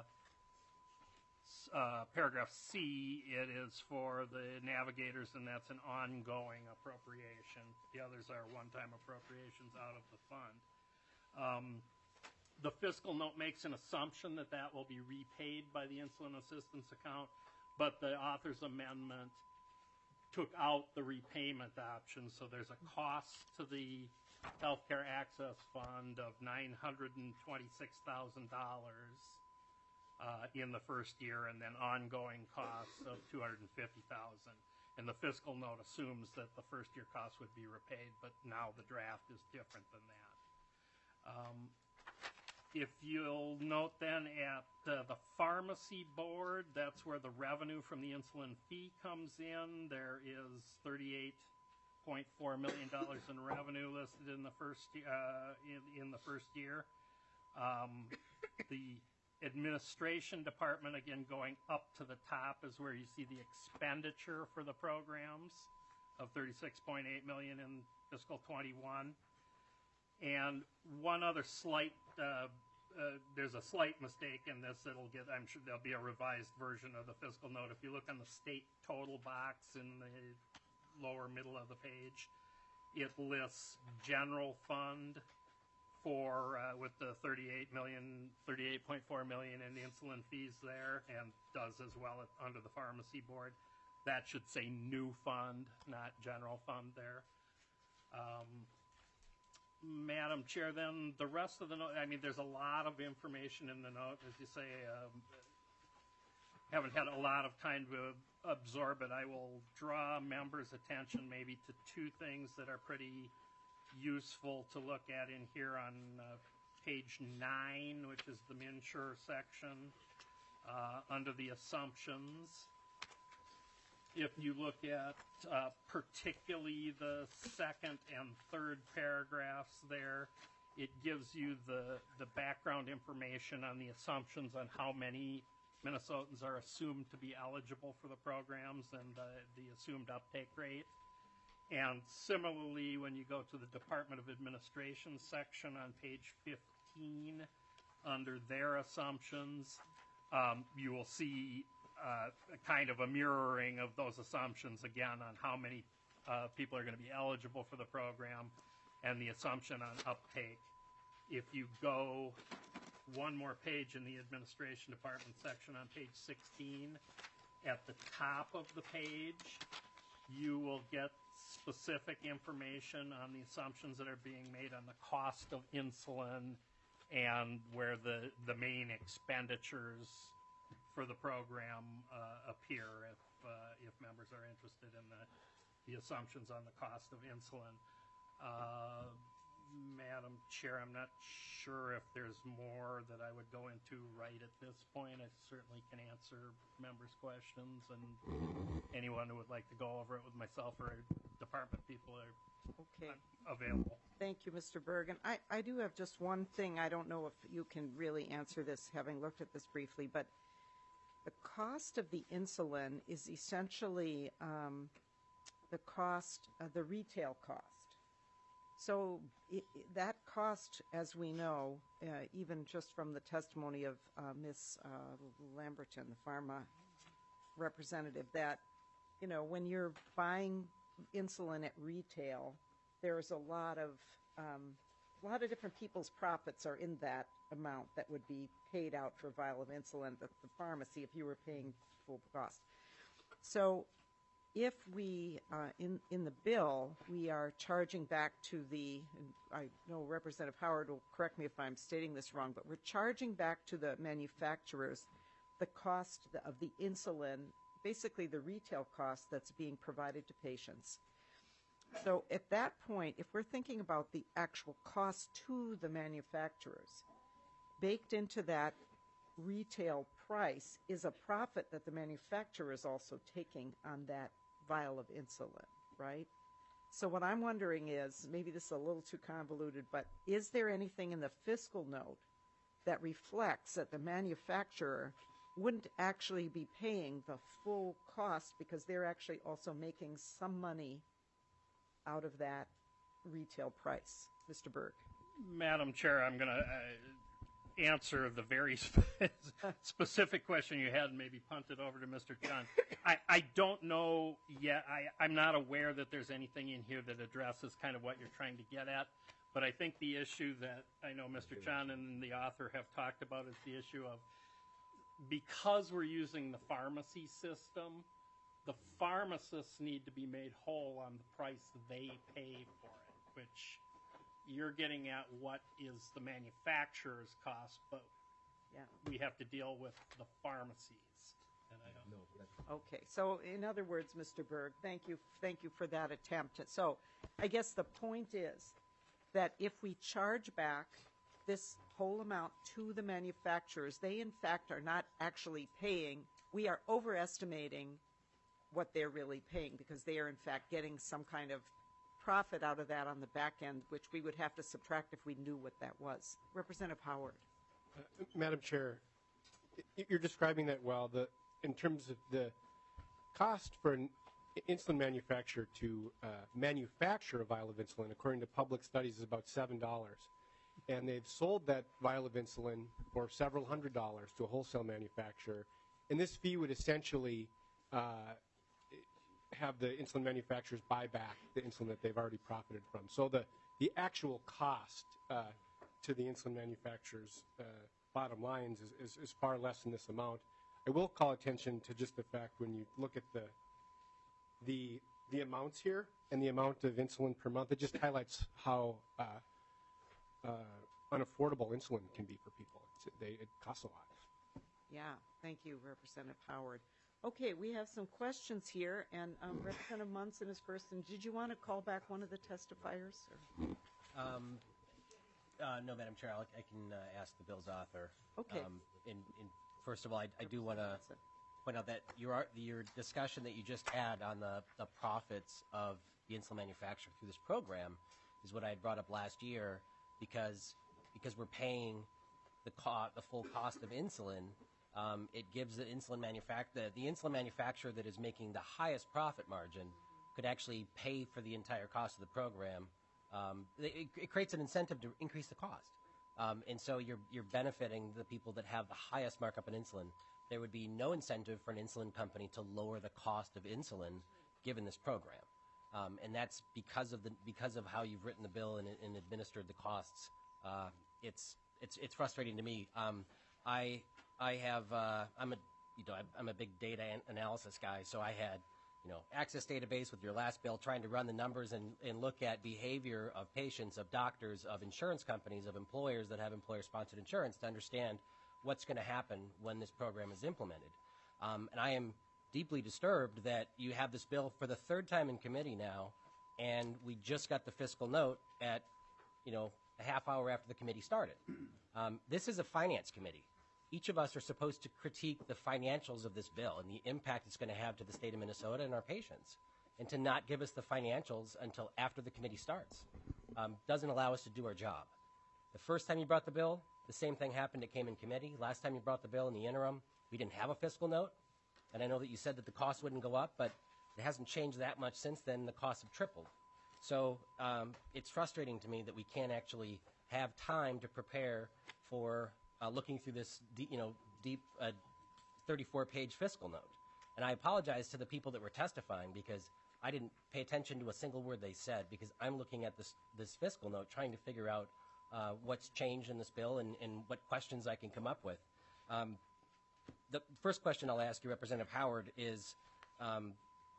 [SPEAKER 8] Uh, paragraph C, it is for the navigators, and that's an ongoing appropriation. The others are one-time appropriations out of the fund. Um, the fiscal note makes an assumption that that will be repaid by the insulin assistance account, but the author's amendment took out the repayment option, so there's a cost to the Healthcare Access Fund of nine hundred twenty-six thousand dollars. Uh, in the first year, and then ongoing costs of two hundred fifty thousand dollars. And the fiscal note assumes that the first year costs would be repaid, but now the draft is different than that. Um, if you'll note then at uh, the pharmacy board, that's where the revenue from the insulin fee comes in. There is thirty-eight point four million dollars in revenue listed in the first uh, in, in the first year. Um, the Administration Department, again going up to the top, is where you see the expenditure for the programs of thirty-six point eight million dollars in fiscal twenty-one. And one other slight, uh, uh, there's a slight mistake in this. It'll get, I'm sure there'll be a revised version of the fiscal note. If you look on the state total box in the lower middle of the page, it lists general fund for uh, with the thirty-eight million, thirty-eight point four million in insulin fees there, and does as well at, under the pharmacy board. That should say new fund, not general fund there. Um, Madam Chair, then the rest of the note, I mean, there's a lot of information in the note, as you say. Um, haven't had a lot of time to absorb it. I will draw members' attention maybe to two things that are pretty useful to look at in here on uh, page nine, which is the MNsure section, uh, under the assumptions. If you look at uh, particularly the second and third paragraphs there, it gives you the, the background information on the assumptions on how many Minnesotans are assumed to be eligible for the programs and uh, the assumed uptake rate. And similarly, when you go to the Department of Administration section on page fifteen, under their assumptions, um, you will see uh, a kind of a mirroring of those assumptions again on how many uh, people are going to be eligible for the program and the assumption on uptake. If you go one more page in the Administration Department section on page sixteen, at the top of the page, you will get specific information on the assumptions that are being made on the cost of insulin and where the, the main expenditures for the program uh, appear if, uh, if members are interested in the, the assumptions on the cost of insulin. Uh, Madam Chair, I'm not sure if there's more that I would go into right at this point. I certainly can answer members' questions, and anyone who would like to go over it with myself or department people are
[SPEAKER 1] Okay.
[SPEAKER 8] available.
[SPEAKER 1] Thank you, Mister Bergen. I, I do have just one thing. I don't know if you can really answer this, having looked at this briefly, but the cost of the insulin is essentially um, the cost, uh, the retail cost. So I I that cost, as we know, uh, even just from the testimony of uh, Miz Uh, Lamberton, the pharma representative, that, you know, when you're buying insulin at retail, there's a lot of um, a lot of different people's profits are in that amount that would be paid out for a vial of insulin at the pharmacy if you were paying full cost. So if we, uh, in, in the bill, we are charging back to the, and I know Representative Howard will correct me if I'm stating this wrong, but we're charging back to the manufacturers the cost of the insulin, basically the retail cost that's being provided to patients. So at that point, if we're thinking about the actual cost to the manufacturers, baked into that retail price is a profit that the manufacturer is also taking on that vial of insulin, right? So what I'm wondering is, maybe this is a little too convoluted, but is there anything in the fiscal note that reflects that the manufacturer wouldn't actually be paying the full cost because they're actually also making some money out of that retail price? Mister Berg.
[SPEAKER 8] Madam Chair, I'm going to uh, answer the very sp- specific question you had and maybe punt it over to Mister Chun. I, I don't know yet. I, I'm not aware that there's anything in here that addresses kind of what you're trying to get at. But I think the issue that I know Mister Chun and the author have talked about is the issue of, because we're using the pharmacy system, the pharmacists need to be made whole on the price they pay for it, which you're getting at what is the manufacturer's cost, but
[SPEAKER 1] Yeah.
[SPEAKER 8] we have to deal with the pharmacies. And I don't know.
[SPEAKER 1] Okay, so in other words, Mister Berg, thank you, thank you for that attempt. So I guess the point is that if we charge back this whole amount to the manufacturers, they in fact are not actually paying. We are overestimating what they're really paying because they are in fact getting some kind of profit out of that on the back end, which we would have to subtract if we knew what that was. Representative Howard.
[SPEAKER 2] Uh, Madam Chair, y- you're describing that well. The in terms of the cost for an insulin manufacturer to uh, manufacture a vial of insulin, according to public studies, is about seven dollars, and they've sold that vial of insulin for several hundred dollars to a wholesale manufacturer, and this fee would essentially uh, have the insulin manufacturers buy back the insulin that they've already profited from. So the the actual cost uh, to the insulin manufacturers' uh, bottom lines is, is, is far less than this amount. I will call attention to just the fact when you look at the the the amounts here and the amount of insulin per month, it just highlights how uh, uh, unaffordable insulin can be for people. It's, they, it costs a lot.
[SPEAKER 1] Yeah, thank you, Representative Howard. Okay, we have some questions here, and um, Representative Munson is first. And did you want to call back one of the testifiers? Or?
[SPEAKER 9] Um, Uh, no, Madam Chair, I'll, I can uh, ask the bill's author.
[SPEAKER 1] Okay.
[SPEAKER 9] Um, and, and first of all, I, I do want to point out that your your discussion that you just had on the, the profits of the insulin manufacturer through this program is what I had brought up last year, because because we're paying the co- the full cost of insulin. Um, it gives the insulin manufac- the, the insulin manufacturer that is making the highest profit margin could actually pay for the entire cost of the program. Um, it, it creates an incentive to increase the cost. Um, and so you're, you're benefiting the people that have the highest markup in insulin. There would be no incentive for an insulin company to lower the cost of insulin given this program. Um, and that's because of the because of how you've written the bill and, and administered the costs. Uh, it's it's it's frustrating to me. Um, I I have uh, I'm a you know I'm a big data an- analysis guy, so I had you know Access database with your last bill, trying to run the numbers and, and look at behavior of patients, of doctors, of insurance companies, of employers that have employer-sponsored insurance to understand what's going to happen when this program is implemented. Um, and I am deeply disturbed that you have this bill for the third time in committee now, and we just got the fiscal note at, you know, a half hour after the committee started. Um, this is a finance committee. Each of us are supposed to critique the financials of this bill and the impact it's going to have to the state of Minnesota and our patients, and to not give us the financials until after the committee starts um, doesn't allow us to do our job. The first time you brought the bill, the same thing happened. It came in committee. Last time you brought the bill in the interim, we didn't have a fiscal note. And I know that you said that the cost wouldn't go up, but it hasn't changed that much since then. The costs have tripled. So um, it's frustrating to me that we can't actually have time to prepare for uh, looking through this, de- you know, deep uh, thirty-four page fiscal note. And I apologize to the people that were testifying because I didn't pay attention to a single word they said, because I'm looking at this this fiscal note trying to figure out uh, what's changed in this bill and, and what questions I can come up with. Um, The first question I'll ask you, Representative Howard, is um,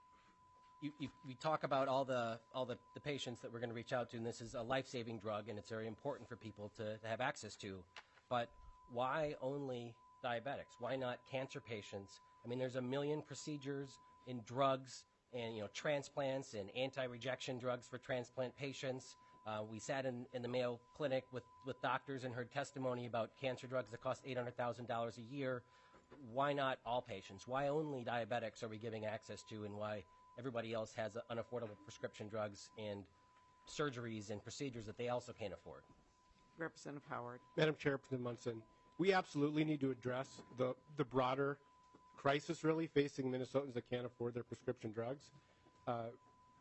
[SPEAKER 9] you, you, we talk about all the all the, the patients that we're going to reach out to, and this is a life-saving drug, and it's very important for people to, to have access to. But why only diabetics? Why not cancer patients? I mean, there's a million procedures in drugs and, you know, transplants and anti-rejection drugs for transplant patients. Uh, we sat in, in the Mayo Clinic with, with doctors and heard testimony about cancer drugs that cost eight hundred thousand dollars a year. Why not all patients? Why only diabetics are we giving access to, and why everybody else has unaffordable prescription drugs and surgeries and procedures that they also can't afford?
[SPEAKER 1] Representative Howard.
[SPEAKER 2] Madam Chair, Representative Munson, we absolutely need to address the, the broader crisis really facing Minnesotans that can't afford their prescription drugs. Uh,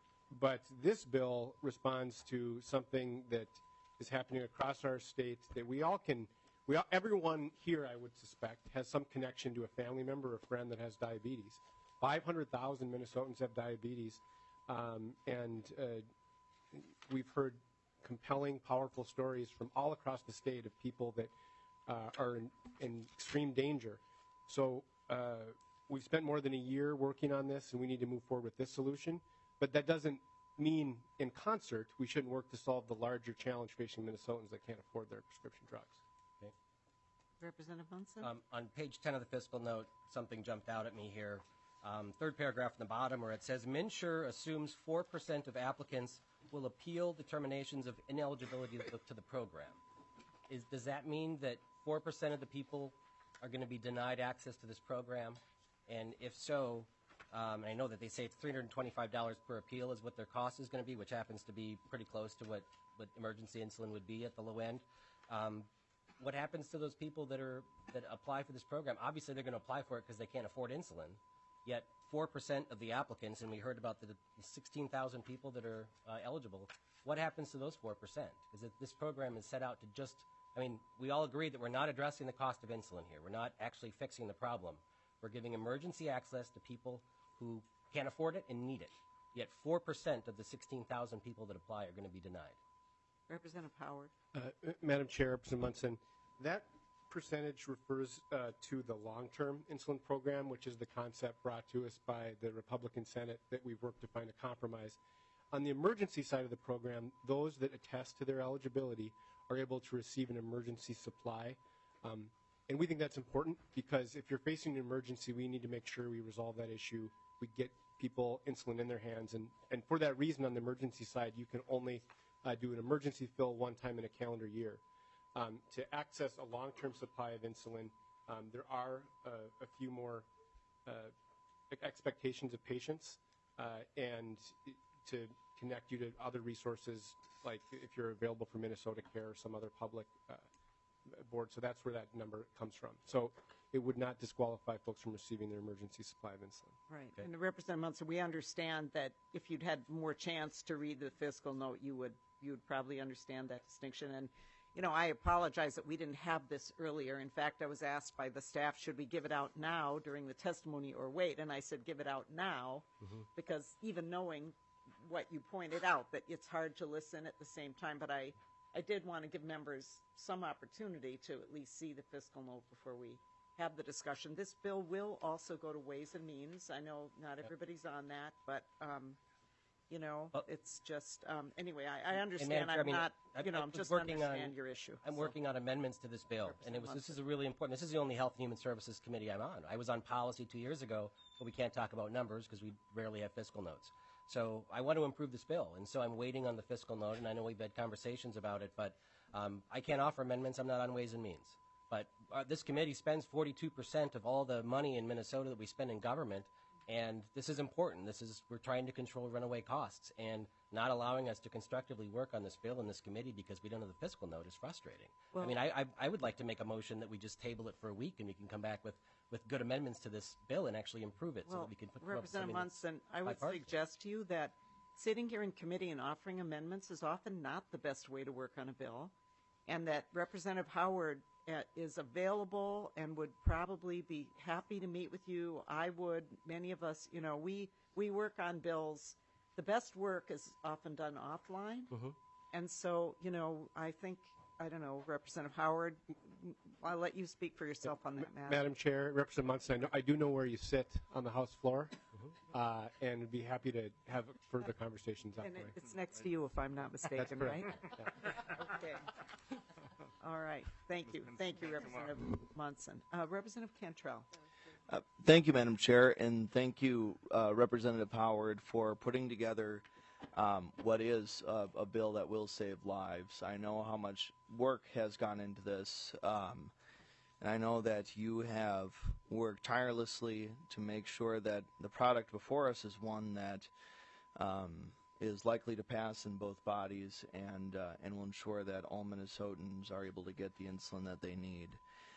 [SPEAKER 2] but this bill responds to something that is happening across our state that we all can We all, everyone here, I would suspect, has some connection to a family member or friend that has diabetes. five hundred thousand Minnesotans have diabetes, um, and uh, we've heard compelling, powerful stories from all across the state of people that uh, are in, in extreme danger. So uh, we've spent more than a year working on this, and we need to move forward with this solution. But that doesn't mean, in concert, we shouldn't work to solve the larger challenge facing Minnesotans that can't afford their prescription drugs.
[SPEAKER 1] Representative Munson.
[SPEAKER 9] Um, on page ten of the fiscal note, something jumped out at me here. Um, third paragraph in the bottom, where it says, MNsure assumes four percent of applicants will appeal determinations of ineligibility to the program. Is, does that mean that four percent of the people are going to be denied access to this program? And if so, um, and I know that they say it's three hundred twenty-five dollars per appeal is what their cost is going to be, which happens to be pretty close to what, what emergency insulin would be at the low end. Um, What happens to those people that are that apply for this program? Obviously, they're going to apply for it because they can't afford insulin. Yet, four percent of the applicants, and we heard about the sixteen thousand people that are uh, eligible. What happens to those four percent? Because this program is set out to just, I mean, we all agree that we're not addressing the cost of insulin here. We're not actually fixing the problem. We're giving emergency access to people who can't afford it and need it. Yet, four percent of the sixteen thousand people that apply are going to be denied.
[SPEAKER 1] Representative Howard.
[SPEAKER 2] Uh, Madam Chair, Representative Munson, that percentage refers uh, to the long-term insulin program, which is the concept brought to us by the Republican Senate that we've worked to find a compromise. On the emergency side of the program, those that attest to their eligibility are able to receive an emergency supply. Um, and we think that's important because if you're facing an emergency, we need to make sure we resolve that issue. We get people insulin in their hands. And, and for that reason, on the emergency side, you can only uh, do an emergency fill one time in a calendar year. Um, to access a long-term supply of insulin, um, there are uh, a few more uh, expectations of patients, uh, and to connect you to other resources, like if you're available for Minnesota Care or some other public uh, board. So that's where that number comes from. So it would not disqualify folks from receiving their emergency supply of insulin.
[SPEAKER 1] Right. And Representative Munson, we understand that if you'd had more chance to read the fiscal note, you would you would probably understand that distinction. And, you know, I apologize that we didn't have this earlier. In fact, I was asked by the staff, should we give it out now during the testimony or wait? And I said, give it out now, mm-hmm. because even knowing what you pointed out, that it's hard to listen at the same time, but I, I did want to give members some opportunity to at least see the fiscal note before we have the discussion. This bill will also go to Ways and Means. I know not everybody's on that, but, um, you know,
[SPEAKER 9] Well,
[SPEAKER 1] it's just, um, anyway, I, I understand.
[SPEAKER 9] Madam Chair,
[SPEAKER 1] I'm
[SPEAKER 9] I mean,
[SPEAKER 1] not,
[SPEAKER 9] I-
[SPEAKER 1] you know,
[SPEAKER 9] I
[SPEAKER 1] I'm
[SPEAKER 9] was
[SPEAKER 1] just
[SPEAKER 9] working on-
[SPEAKER 1] understand your issue.
[SPEAKER 9] I'm
[SPEAKER 1] So-
[SPEAKER 9] working on amendments to this bill, and it was, this is a really important, this is the only Health and Human Services Committee I'm on. I was on policy two years ago, but we can't talk about numbers because we rarely have fiscal notes. So I want to improve this bill, and so I'm waiting on the fiscal note, and I know we've had conversations about it, but um, I can't offer amendments. I'm not on Ways and Means. But uh, this committee spends forty-two percent of all the money in Minnesota that we spend in government, and this is important. This is, we're trying to control runaway costs, and not allowing us to constructively work on this bill in this committee because we don't have the fiscal note is frustrating.
[SPEAKER 1] Well-
[SPEAKER 9] I mean, I, I, I would like to make a motion that we just table it for a week, and we can come back with, with good amendments to this bill and actually improve it so
[SPEAKER 1] Well,
[SPEAKER 9] that we can put come up with
[SPEAKER 1] Representative
[SPEAKER 9] something that's
[SPEAKER 1] Munson, I would
[SPEAKER 9] bipartisan.
[SPEAKER 1] suggest to you that sitting here in committee and offering amendments is often not the best way to work on a bill, and that Representative Howard uh, is available and would probably be happy to meet with you. I would. Many of us, you know, we we work on bills. The best work is often done offline,
[SPEAKER 9] Mhm.
[SPEAKER 1] and so, you know, I think, I don't know, Representative Howard, I'll let you speak for yourself on that matter.
[SPEAKER 2] Madam Chair, Representative Munson, I, know, I do know where you sit on the House floor, uh, and would be happy to have further conversations that
[SPEAKER 1] And
[SPEAKER 2] way.
[SPEAKER 1] it, it's next to you, if I'm not mistaken, right? Okay. All right. Thank you. Thank you, Representative Munson. Uh, Representative Cantrell.
[SPEAKER 10] Uh, thank you, Madam Chair, and thank you, uh, Representative Howard, for putting together um, what is a, a bill that will save lives. I know how much work has gone into this, um, and I know that you have worked tirelessly to make sure that the product before us is one that um, is likely to pass in both bodies and uh, and will ensure that all Minnesotans are able to get the insulin that they need.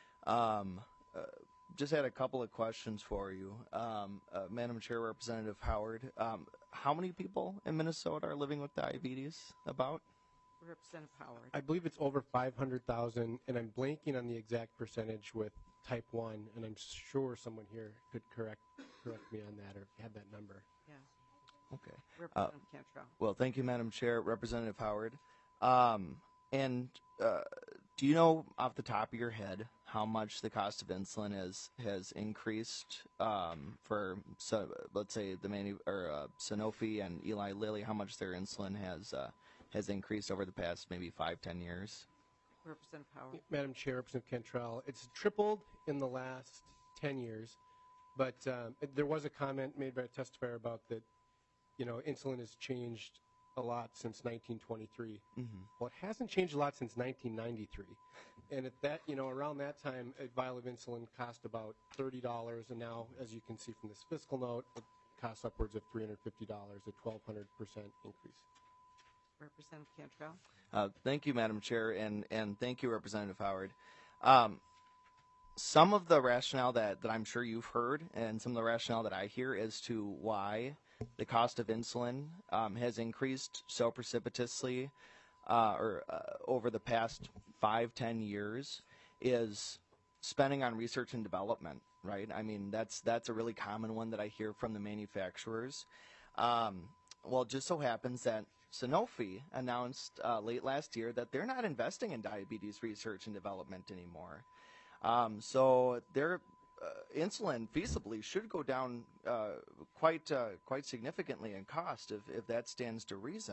[SPEAKER 10] Um, uh, just had a couple of questions for you. Um, uh, Madam Chair, Representative Howard, um, how many people in Minnesota are living with diabetes about?
[SPEAKER 1] Representative Howard.
[SPEAKER 2] I believe it's over five hundred thousand, and I'm blanking on the exact percentage with type one, and I'm sure someone here could correct correct me on that or have that number.
[SPEAKER 1] Yeah.
[SPEAKER 10] Okay.
[SPEAKER 1] Representative Cantrell.
[SPEAKER 10] Well, thank you, Madam Chair. Representative Howard. Um, and uh, do you know off the top of your head how much the cost of insulin has has increased um, for, so, let's say, the manu- or uh, Sanofi and Eli Lilly? How much their insulin has uh, has increased over the past maybe five, ten years?
[SPEAKER 1] Representative Howard.
[SPEAKER 2] Madam Chair, Representative Cantrell, it's tripled in the last ten years, but um, there was a comment made by a testifier about that, you know, insulin has changed a lot since nineteen twenty-three.
[SPEAKER 10] Mm-hmm.
[SPEAKER 2] Well, it hasn't changed a lot since nineteen ninety-three. And at that, you know, around that time, a vial of insulin cost about thirty dollars, and now, as you can see from this fiscal note, it costs upwards of three hundred fifty dollars, a twelve hundred percent increase.
[SPEAKER 1] Representative Cantrell.
[SPEAKER 10] Uh, thank you, Madam Chair, and, and thank you, Representative Howard. Um, some of the rationale that, that I'm sure you've heard and some of the rationale that I hear as to why the cost of insulin um, has increased so precipitously uh, or uh, over the past five, ten years is spending on research and development, right? I mean, that's that's a really common one that I hear from the manufacturers. Um, well, it just so happens that Sanofi announced uh, late last year that they're not investing in diabetes research and development anymore. Um, so their uh, insulin feasibly should go down uh, quite uh, quite significantly in cost if, if that stands to reason.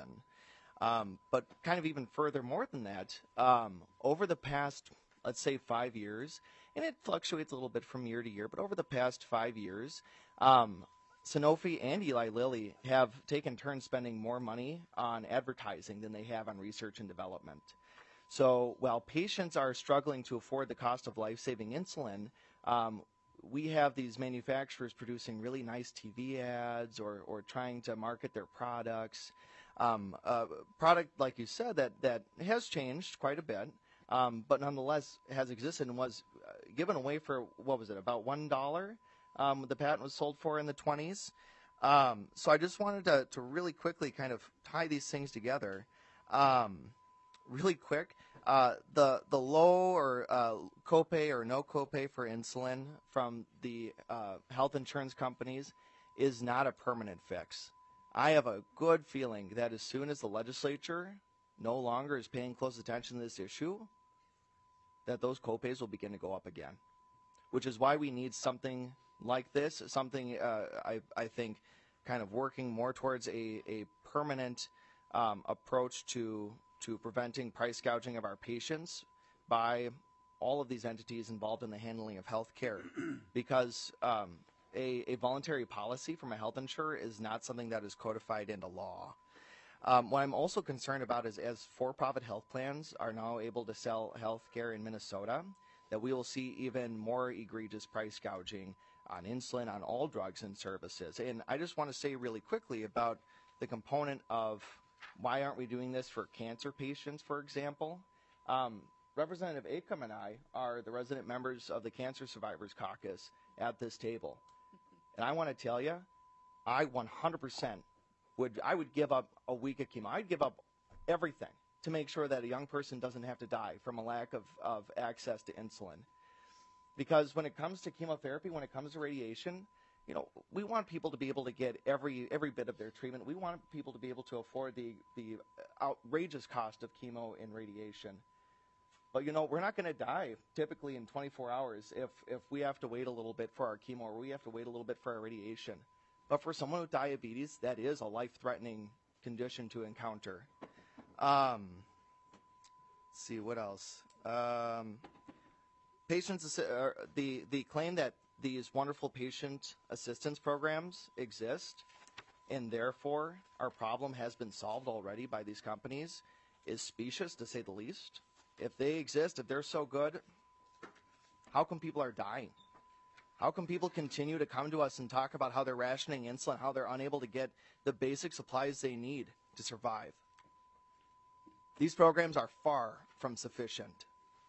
[SPEAKER 10] Um, but kind of even further more than that, um, over the past, let's say, five years, and it fluctuates a little bit from year to year, but over the past five years, um, Sanofi and Eli Lilly have taken turns spending more money on advertising than they have on research and development. So while patients are struggling to afford the cost of life-saving insulin, um, we have these manufacturers producing really nice T V ads or, or trying to market their products. Um, a product, like you said, that, that has changed quite a bit, um, but nonetheless has existed and was uh, given away for, what was it, about one dollar? Um, the patent was sold for in the twenties. Um, so I just wanted to, to really quickly kind of tie these things together. Um, really quick, uh, the the low or uh, copay or no copay for insulin from the uh, health insurance companies is not a permanent fix. I have a good feeling that as soon as the legislature no longer is paying close attention to this issue, that those copays will begin to go up again, which is why we need something like this, something uh, I, I think kind of working more towards a, a permanent um, approach to to preventing price gouging of our patients by all of these entities involved in the handling of health care. Because um, a, a voluntary policy from a health insurer is not something that is codified into law. Um, what I'm also concerned about is as for-profit health plans are now able to sell health care in Minnesota, that we will see even more egregious price gouging on insulin, on all drugs and services. And I just want to say really quickly about the component of why aren't we doing this for cancer patients, for example? Um, Representative Acom and I are the resident members of the Cancer Survivors Caucus at this table. And I want to tell you, I one hundred percent would, I would give up a week of chemo. I'd give up everything to make sure that a young person doesn't have to die from a lack of, of access to insulin. Because when it comes to chemotherapy, when it comes to radiation, you know, we want people to be able to get every every bit of their treatment. We want people to be able to afford the, the outrageous cost of chemo and radiation. But, you know, we're not going to die typically in twenty-four hours if, if we have to wait a little bit for our chemo or we have to wait a little bit for our radiation. But for someone with diabetes, that is a life-threatening condition to encounter. Um, let's see, what else? Um, patients, uh, the, the claim that these wonderful patient assistance programs exist and therefore our problem has been solved already by these companies is specious, to say the least. If they exist, if they're so good, how come people are dying? How come people continue to come to us and talk about how they're rationing insulin, how they're unable to get the basic supplies they need to survive? These programs are far from sufficient.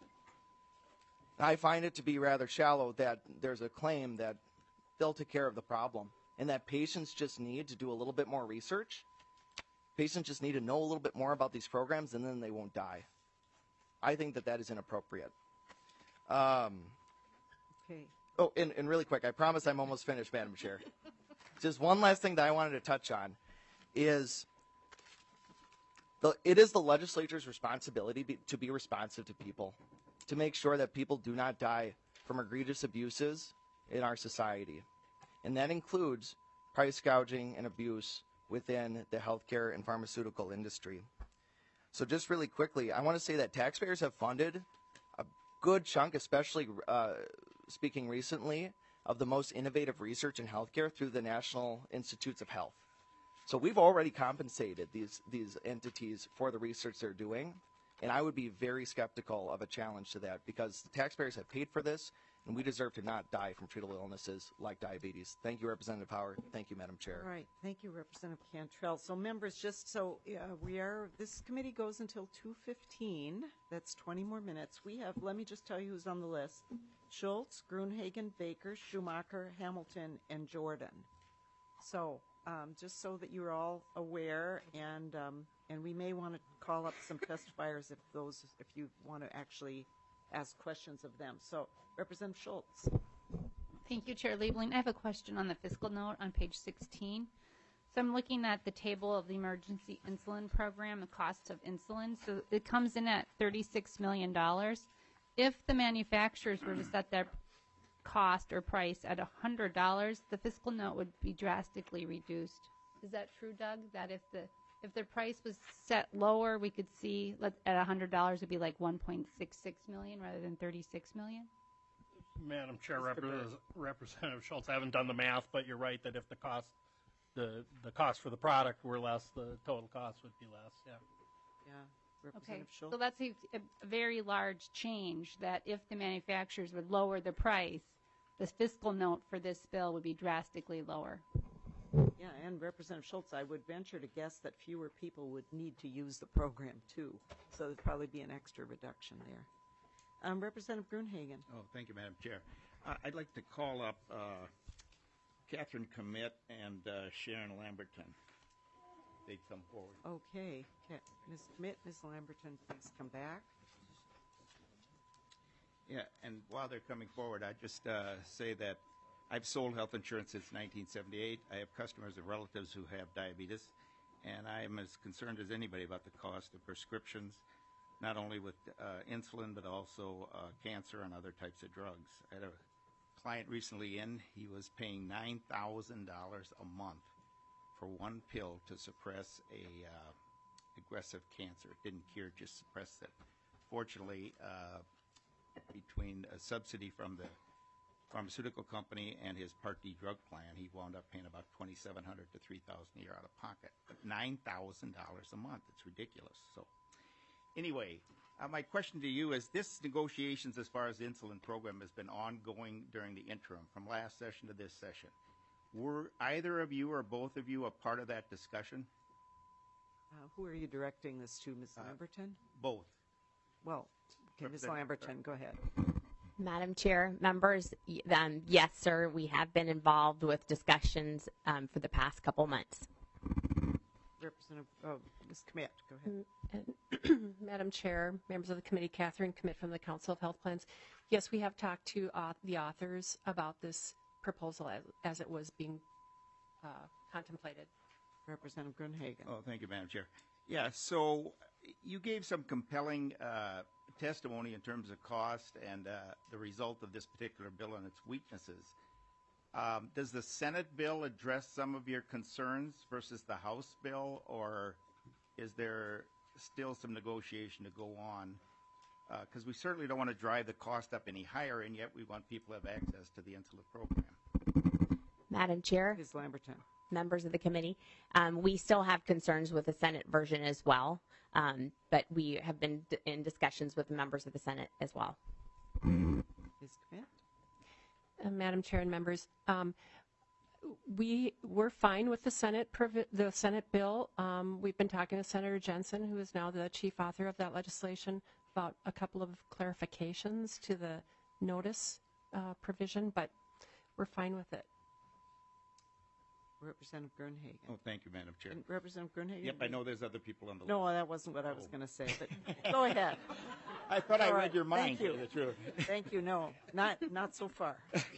[SPEAKER 10] I find it to be rather shallow that there's a claim that they'll take care of the problem and that patients just need to do a little bit more research. Patients just need to know a little bit more about these programs and then they won't die. I think that that is inappropriate. Um,
[SPEAKER 1] Okay.
[SPEAKER 10] oh, and, and really quick, I promise I'm almost finished, Madam Chair. Just one last thing that I wanted to touch on is the, it is the legislature's responsibility be, to be responsive to people, to make sure that people do not die from egregious abuses in our society. And that includes price gouging and abuse within the healthcare and pharmaceutical industry. So just really quickly, I want to say that taxpayers have funded a good chunk, especially uh, speaking recently, of the most innovative research in healthcare through the National Institutes of Health. So we've already compensated these, these entities for the research they're doing, and I would be very skeptical of a challenge to that because the taxpayers have paid for this, and we deserve to not die from treatable illnesses like diabetes. Thank you, Representative Howard. Thank you, Madam Chair.
[SPEAKER 1] All right. Thank you, Representative Cantrell. So, members, just so uh, we are, this committee goes until two fifteen. That's twenty more minutes. We have, let me just tell you who's on the list. Schultz, Grunhagen, Baker, Schumacher, Hamilton, and Jordan. So, um, just so that you're all aware, and um, and we may want to call up some testifiers if those, if you want to actually ask questions of them. So, Representative Schultz.
[SPEAKER 11] Thank you, Chair Liebling. I have a question on the fiscal note on page sixteen. So I'm looking at the table of the emergency insulin program, the cost of insulin. So it comes in at thirty-six million dollars. If the manufacturers were to set their cost or price at one hundred dollars, the fiscal note would be drastically reduced. Is that true, Doug? That if the if the price was set lower, we could see let, at one hundred dollars it would be like one point six six million rather than thirty-six million?
[SPEAKER 8] Madam Chair,
[SPEAKER 1] Mister
[SPEAKER 8] Representative, Representative Schultz, I haven't done the math, but you're right that if the cost, the, the cost for the product were less, the total cost would be less, yeah.
[SPEAKER 1] Yeah,
[SPEAKER 11] Okay,
[SPEAKER 1] Representative Schultz.
[SPEAKER 11] so that's a, a very large change, that if the manufacturers would lower the price, the fiscal note for this bill would be drastically lower.
[SPEAKER 1] Yeah, and Representative Schultz, I would venture to guess that fewer people would need to use the program too. So there'd probably be an extra reduction there. Um, Representative Grunhagen.
[SPEAKER 12] Oh, thank you, Madam Chair. Uh, I'd like to call up uh, Catherine Commit and uh, Sharon Lamberton. They'd come forward.
[SPEAKER 1] Okay, Ca- Miz Commit, Miz Lamberton, please come back.
[SPEAKER 12] Yeah, and while they're coming forward, I'd just uh, say that I've sold health insurance since nineteen seventy-eight. I have customers and relatives who have diabetes, and I am as concerned as anybody about the cost of prescriptions, not only with uh, insulin, but also uh, cancer and other types of drugs. I had a client recently in, he was paying nine thousand dollars a month for one pill to suppress a uh, aggressive cancer. It didn't cure, just suppressed it. Fortunately, uh, between a subsidy from the pharmaceutical company and his Part D drug plan, he wound up paying about twenty-seven hundred dollars to three thousand dollars a year out of pocket. But nine thousand dollars a month, it's ridiculous. So anyway, uh, my question to you is, this negotiations as far as the insulin program has been ongoing during the interim from last session to this session. Were either of you or both of you a part of that discussion?
[SPEAKER 1] Uh, who are you directing this to, Miz Lamberton?
[SPEAKER 12] Both.
[SPEAKER 1] Well, okay, Miz
[SPEAKER 12] Representative-
[SPEAKER 1] Lamberton, go ahead.
[SPEAKER 7] Madam Chair, members, y- um, yes, sir, we have been involved with discussions um, for the past couple months.
[SPEAKER 1] Representative, oh, Miz Commit, go ahead.
[SPEAKER 6] And Madam Chair, members of the committee, Catherine Commit from the Council of Health Plans. Yes, we have talked to uh, the authors about this proposal as, as it was being uh, contemplated.
[SPEAKER 1] Representative Grunhagen.
[SPEAKER 12] Oh, thank you, Madam Chair. Yeah, so you gave some compelling uh, testimony in terms of cost and uh, the result of this particular bill and its weaknesses. Um, does the Senate bill address some of your concerns versus the House bill, or is there still some negotiation to go on? Because uh, we certainly don't want to drive the cost up any higher, and yet we want people to have access to the insulin program.
[SPEAKER 7] Madam Chair,
[SPEAKER 1] Miz Lamberton.
[SPEAKER 7] members of the committee, um, we still have concerns with the Senate version as well, um, but we have been d- in discussions with the members of the Senate as well.
[SPEAKER 1] Miz Commit.
[SPEAKER 6] Uh, Madam Chair and members, um, we we're fine with the Senate provi- the Senate bill. Um, we've been talking to Senator Jensen, who is now the chief author of that legislation, about a couple of clarifications to the notice uh, provision, but we're fine with it.
[SPEAKER 1] Representative Grunhagen.
[SPEAKER 12] Oh, thank you, Madam Chair.
[SPEAKER 1] And Representative Grunhagen.
[SPEAKER 12] Yep, I know there's other people on the
[SPEAKER 1] No,
[SPEAKER 12] list.
[SPEAKER 1] that wasn't what I was
[SPEAKER 12] Oh.
[SPEAKER 1] going to say, but go ahead.
[SPEAKER 12] I thought I
[SPEAKER 1] All
[SPEAKER 12] read
[SPEAKER 1] right,
[SPEAKER 12] your mind.
[SPEAKER 1] thank you.
[SPEAKER 12] to tell you the truth.
[SPEAKER 1] Thank you. No, not not so far.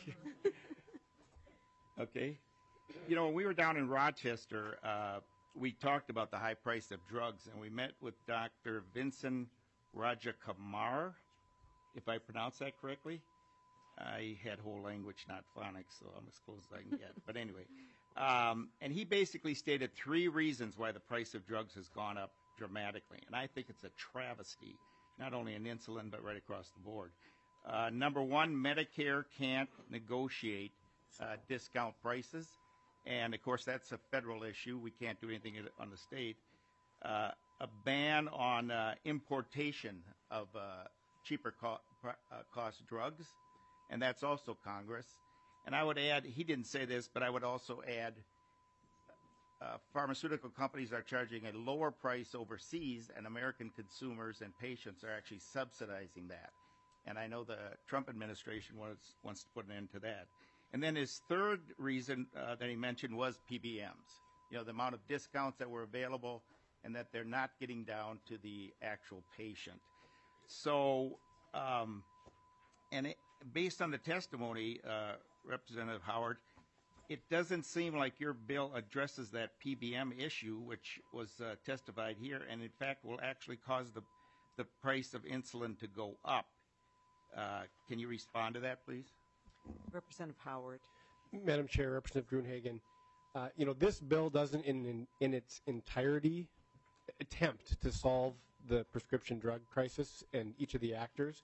[SPEAKER 12] Okay. You know, when we were down in Rochester, uh, we talked about the high price of drugs, and we met with Doctor Vincent Rajakumar, if I pronounce that correctly. I had whole language, not phonics, so I'm as close as I can get. But anyway, um, and he basically stated three reasons why the price of drugs has gone up dramatically. And I think it's a travesty, not only in insulin, but right across the board. Uh, number one, Medicare can't negotiate uh, discount prices. And of course, that's a federal issue. We can't do anything on the state. Uh, a ban on uh, importation of uh, cheaper co- uh, cost drugs, and that's also Congress. And I would add, he didn't say this, but I would also add uh, pharmaceutical companies are charging a lower price overseas, and American consumers and patients are actually subsidizing that. And I know the Trump administration wants, wants to put an end to that. And then his third reason uh, that he mentioned was P B Ms. You know, the amount of discounts that were available and that they're not getting down to the actual patient. So, um, and it, based on the testimony, uh, Representative Howard, it doesn't seem like your bill addresses that P B M issue, which was uh, testified here, and in fact will actually cause the, the price of insulin to go up. Uh, can you respond to that, please?
[SPEAKER 1] Representative Howard.
[SPEAKER 2] Madam Chair, Representative Grunhagen, uh, you know, this bill doesn't in, in, in its entirety attempt to solve the prescription drug crisis and each of the actors.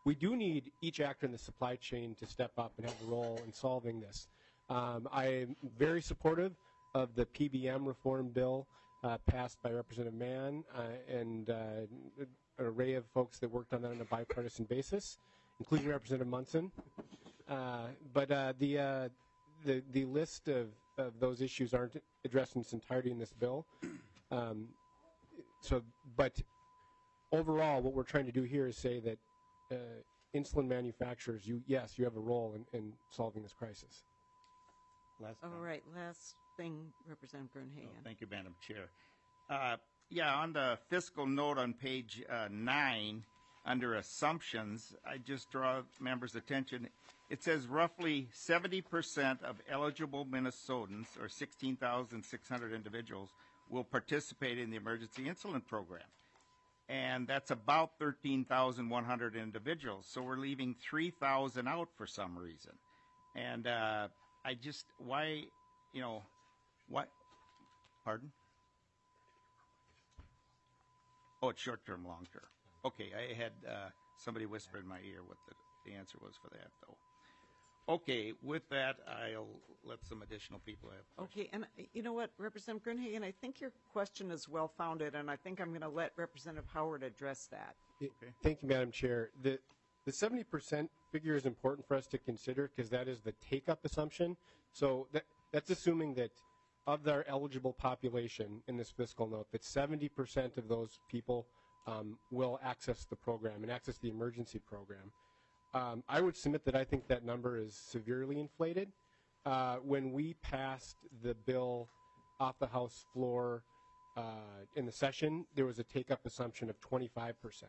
[SPEAKER 2] we do need each actor in the supply chain to step up and have a role in solving this. Um, I am very supportive of the P B M reform bill uh, passed by Representative Mann uh, and uh, an array of folks that worked on that on a bipartisan basis, including Representative Munson. Uh, but uh, the, uh, the the list of, of those issues aren't addressed in its entirety in this bill. Um, so, but overall, what we're trying to do here is say that uh, insulin manufacturers, you yes, you have a role in, in solving this crisis.
[SPEAKER 12] Last
[SPEAKER 1] All
[SPEAKER 12] comment.
[SPEAKER 1] right, last thing, Representative Gruenhagen.
[SPEAKER 12] Oh, thank you, Madam Chair. Uh, yeah, on the fiscal note on page uh, nine, under assumptions, I just draw members' attention. It says roughly seventy percent of eligible Minnesotans, or sixteen thousand six hundred individuals, will participate in the emergency insulin program. And that's about thirteen thousand one hundred individuals. So we're leaving three thousand out for some reason. And uh, I just, why, you know, why, pardon? Oh, it's short-term, long-term. Okay, I had uh, somebody whisper in my ear what the, the answer was for that, though. Okay, with that, I'll let some additional people have questions.
[SPEAKER 1] Okay, and uh, you know what, Representative Gruenhagen, I think your question is well-founded, and I think I'm going to let Representative Howard address that.
[SPEAKER 2] Okay. Thank you, Madam Chair. The the seventy percent figure is important for us to consider because that is the take-up assumption. So that that's assuming that of our eligible population in this fiscal note, that seventy percent of those people um, will access the program and access the emergency program. Um, I would submit that I think that number is severely inflated. Uh, when we passed the bill off the House floor uh, in the session, there was a take-up assumption of twenty-five percent.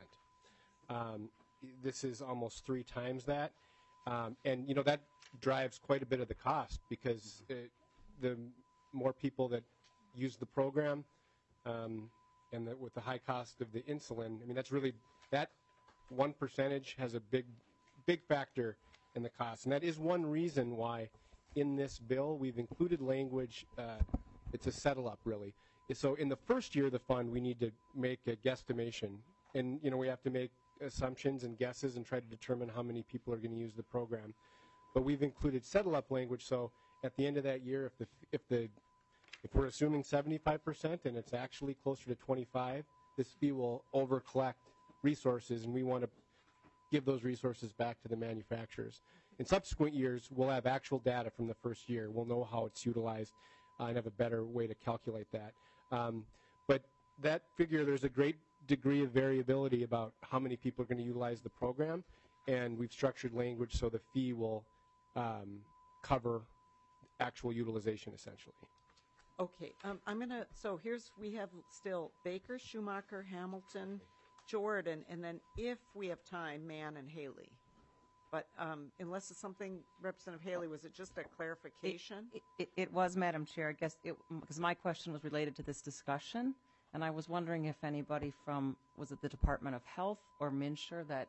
[SPEAKER 2] Um, this is almost three times that. Um, and, you know, that drives quite a bit of the cost because it, the more people that use the program um, and the, with the high cost of the insulin, I mean, that's really, that one percentage has a big big factor in the cost. And that is one reason why in this bill we've included language, uh, it's a settle up really. So in the first year of the fund we need to make a guesstimation. And you know we have to make assumptions and guesses and try to determine how many people are going to use the program. But we've included settle up language so at the end of that year if the if the if we're assuming seventy-five percent and it's actually closer to twenty-five, this fee will over collect resources and we want to give those resources back to the manufacturers. In subsequent years, we'll have actual data from the first year. We'll know how it's utilized uh, and have a better way to calculate that. Um, but that figure, there's a great degree of variability about how many people are going to utilize the program, and we've structured language so the fee will um, cover actual utilization, essentially.
[SPEAKER 1] Okay, um, I'm going to, so here's, we have still Baker, Schumacher, Hamilton, Jordan, and then if we have time, Mann and Haley. But um, unless it's something, Representative Haley, was it just a clarification?
[SPEAKER 13] It, it, it was, Madam Chair. I guess because my question was related to this discussion, and I was wondering if anybody from, was it the Department of Health or MNsure that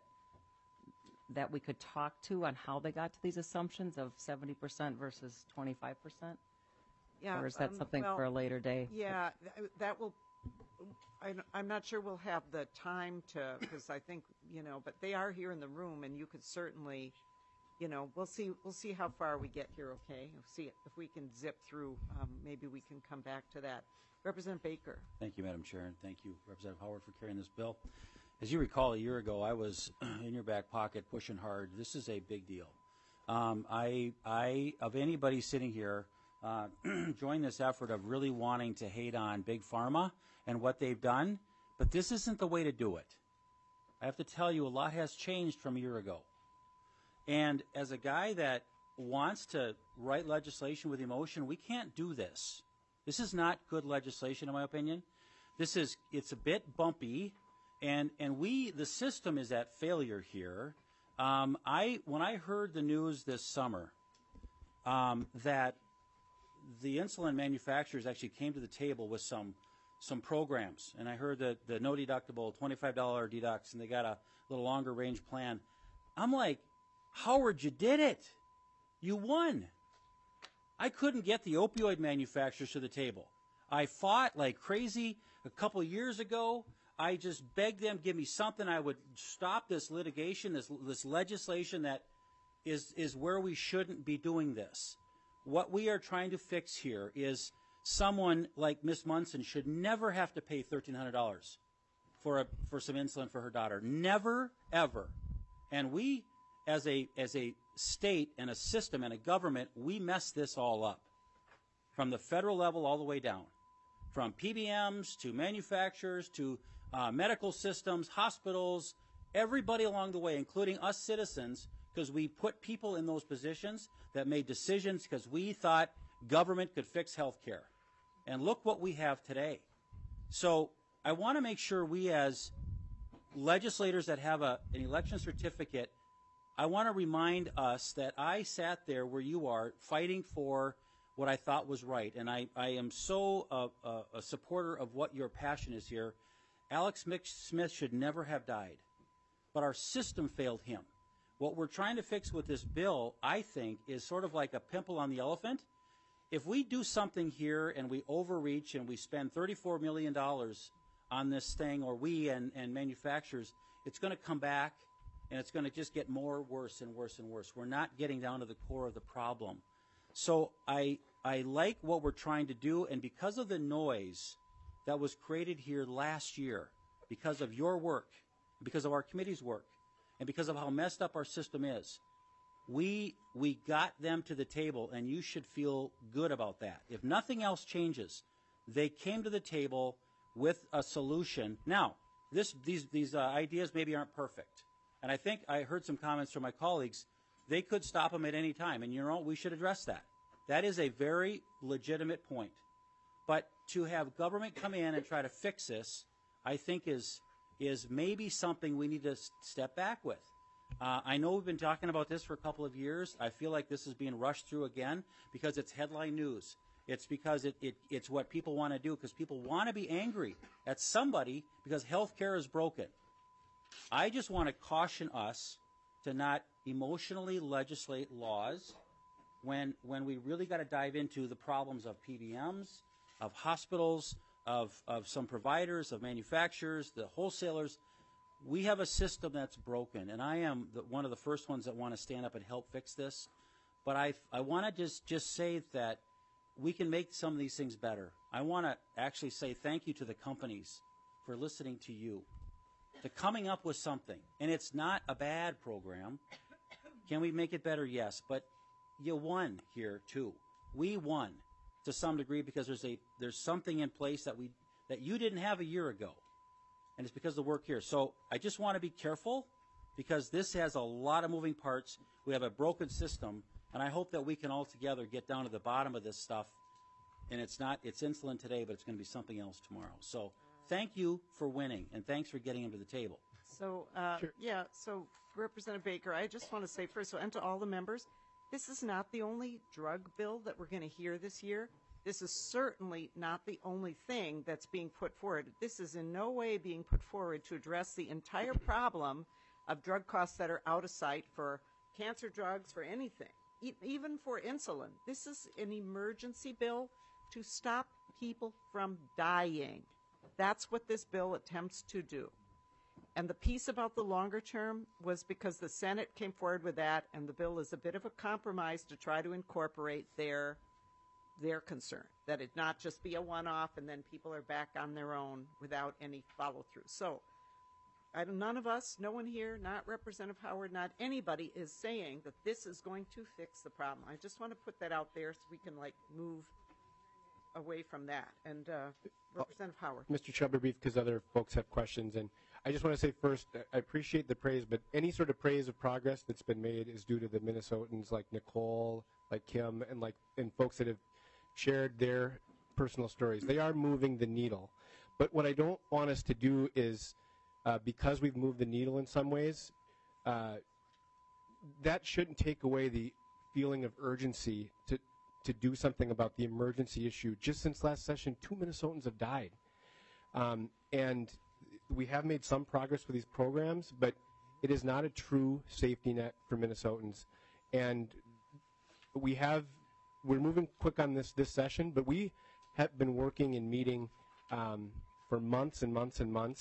[SPEAKER 13] that we could talk to on how they got to these assumptions of seventy percent versus twenty-five percent?
[SPEAKER 1] Yeah,
[SPEAKER 13] or is that
[SPEAKER 1] um,
[SPEAKER 13] something
[SPEAKER 1] well,
[SPEAKER 13] for a later day?
[SPEAKER 1] Yeah, th- that will, I, I'm not sure we'll have the time to, because I think, you know, but they are here in the room, and you could certainly, you know, we'll see, we'll see how far we get here, okay? We'll see if we can zip through, um, maybe we can come back to that. Representative Baker.
[SPEAKER 14] Thank you, Madam Chair, and thank you, Representative Howard, for carrying this bill. As you recall, a year ago, I was in your back pocket pushing hard. This is a big deal. Um, I, I, of anybody sitting here, uh, join this effort of really wanting to hate on Big Pharma and what they've done, but this isn't the way to do it. I have to tell you, a lot has changed from a year ago. And as a guy that wants to write legislation with emotion, we can't do this. This is not good legislation, in my opinion. This is, it's a bit bumpy, and, and we, the system is at failure here. Um, I, when I heard the news this summer um, that the insulin manufacturers actually came to the table with some some programs, and I heard that the no deductible twenty-five dollar deducts, and they got a little longer range plan. I'm like, Howard, you did it. You won. I couldn't get the opioid manufacturers to the table. I fought like crazy a couple years ago. I just begged them, give me something. I would stop this litigation, this this legislation that is is where we shouldn't be doing this. What we are trying to fix here is someone like Miss Munson should never have to pay thirteen hundred dollars for a for some insulin for her daughter. Never, ever. And we, as a as a state and a system and a government, we mess this all up from the federal level all the way down, from P B Ms to manufacturers to uh, medical systems, hospitals, everybody along the way, including us citizens, because we put people in those positions that made decisions because we thought government could fix health care. And look what we have today. So I want to make sure we, as legislators that have a, an election certificate, I want to remind us that I sat there where you are fighting for what I thought was right. And I, I am so uh, uh, a supporter of what your passion is here. Alex Smith should never have died, but our system failed him. What we're trying to fix with this bill, I think, is sort of like a pimple on the elephant. If we do something here and we overreach and we spend thirty-four million dollars on this thing, or we and, and manufacturers, it's going to come back and it's going to just get more worse and worse and worse. We're not getting down to the core of the problem. So I, I like what we're trying to do, and because of the noise that was created here last year, because of your work, because of our committee's work, and because of how messed up our system is, we we got them to the table, and you should feel good about that. If nothing else changes, they came to the table with a solution. Now, this these these uh, ideas maybe aren't perfect, and I think I heard some comments from my colleagues. They could stop them at any time, and you know we should address that. That is a very legitimate point. But to have government come in and try to fix this, I think is is maybe something we need to step back with. Uh, I know we've been talking about this for a couple of years. I feel like this is being rushed through again because it's headline news. It's because it, it, it's what people want to do, because people want to be angry at somebody because health care is broken. I just want to caution us to not emotionally legislate laws when, when we really got to dive into the problems of P B Ms, of hospitals, of, of some providers, of manufacturers, the wholesalers. We have a system that's broken, and I am the, one of the first ones that want to stand up and help fix this. But I, I want to just, just say that we can make some of these things better. I want to actually say thank you to the companies for listening to you, to coming up with something. And it's not a bad program. Can we make it better? Yes. But you won here, too. We won to some degree because there's a there's something in place that we that you didn't have a year ago. And it's because of the work here. So I just want to be careful because this has a lot of moving parts. We have a broken system, and I hope that we can all together get down to the bottom of this stuff. And it's not, it's insulin today, but it's going to be something else tomorrow. So thank you for winning, and thanks for getting him to the table.
[SPEAKER 1] So, uh,
[SPEAKER 2] Sure.
[SPEAKER 1] yeah, so Representative Baker, I just want to say first, and to all the members, this is not the only drug bill that we're going to hear this year. This is certainly not the only thing that's being put forward. This is in no way being put forward to address the entire problem of drug costs that are out of sight for cancer drugs, for anything, e- even for insulin. This is an emergency bill to stop people from dying. That's what this bill attempts to do. And the piece about the longer term was because the Senate came forward with that, and the bill is a bit of a compromise to try to incorporate their their concern, that it not just be a one-off and then people are back on their own without any follow-through. So I, none of us, no one here, not Representative Howard, not anybody is saying that this is going to fix the problem. I just want to put that out there so we can like move away from that. And uh, Representative Howard.
[SPEAKER 2] Mister Chubber Beef, because other folks have questions. And I just want to say first, I appreciate the praise, but any sort of praise of progress that's been made is due to the Minnesotans like Nicole, like Kim, and like and folks that have shared their personal stories. They are moving the needle. But what I don't want us to do is, uh, because we've moved the needle in some ways, uh, that shouldn't take away the feeling of urgency to, to do something about the emergency issue. Just since last session, two Minnesotans have died. Um, and we have made some progress with these programs, but it is not a true safety net for Minnesotans. And we have We're moving quick on this this session, but we have been working and meeting um, for months and months and months,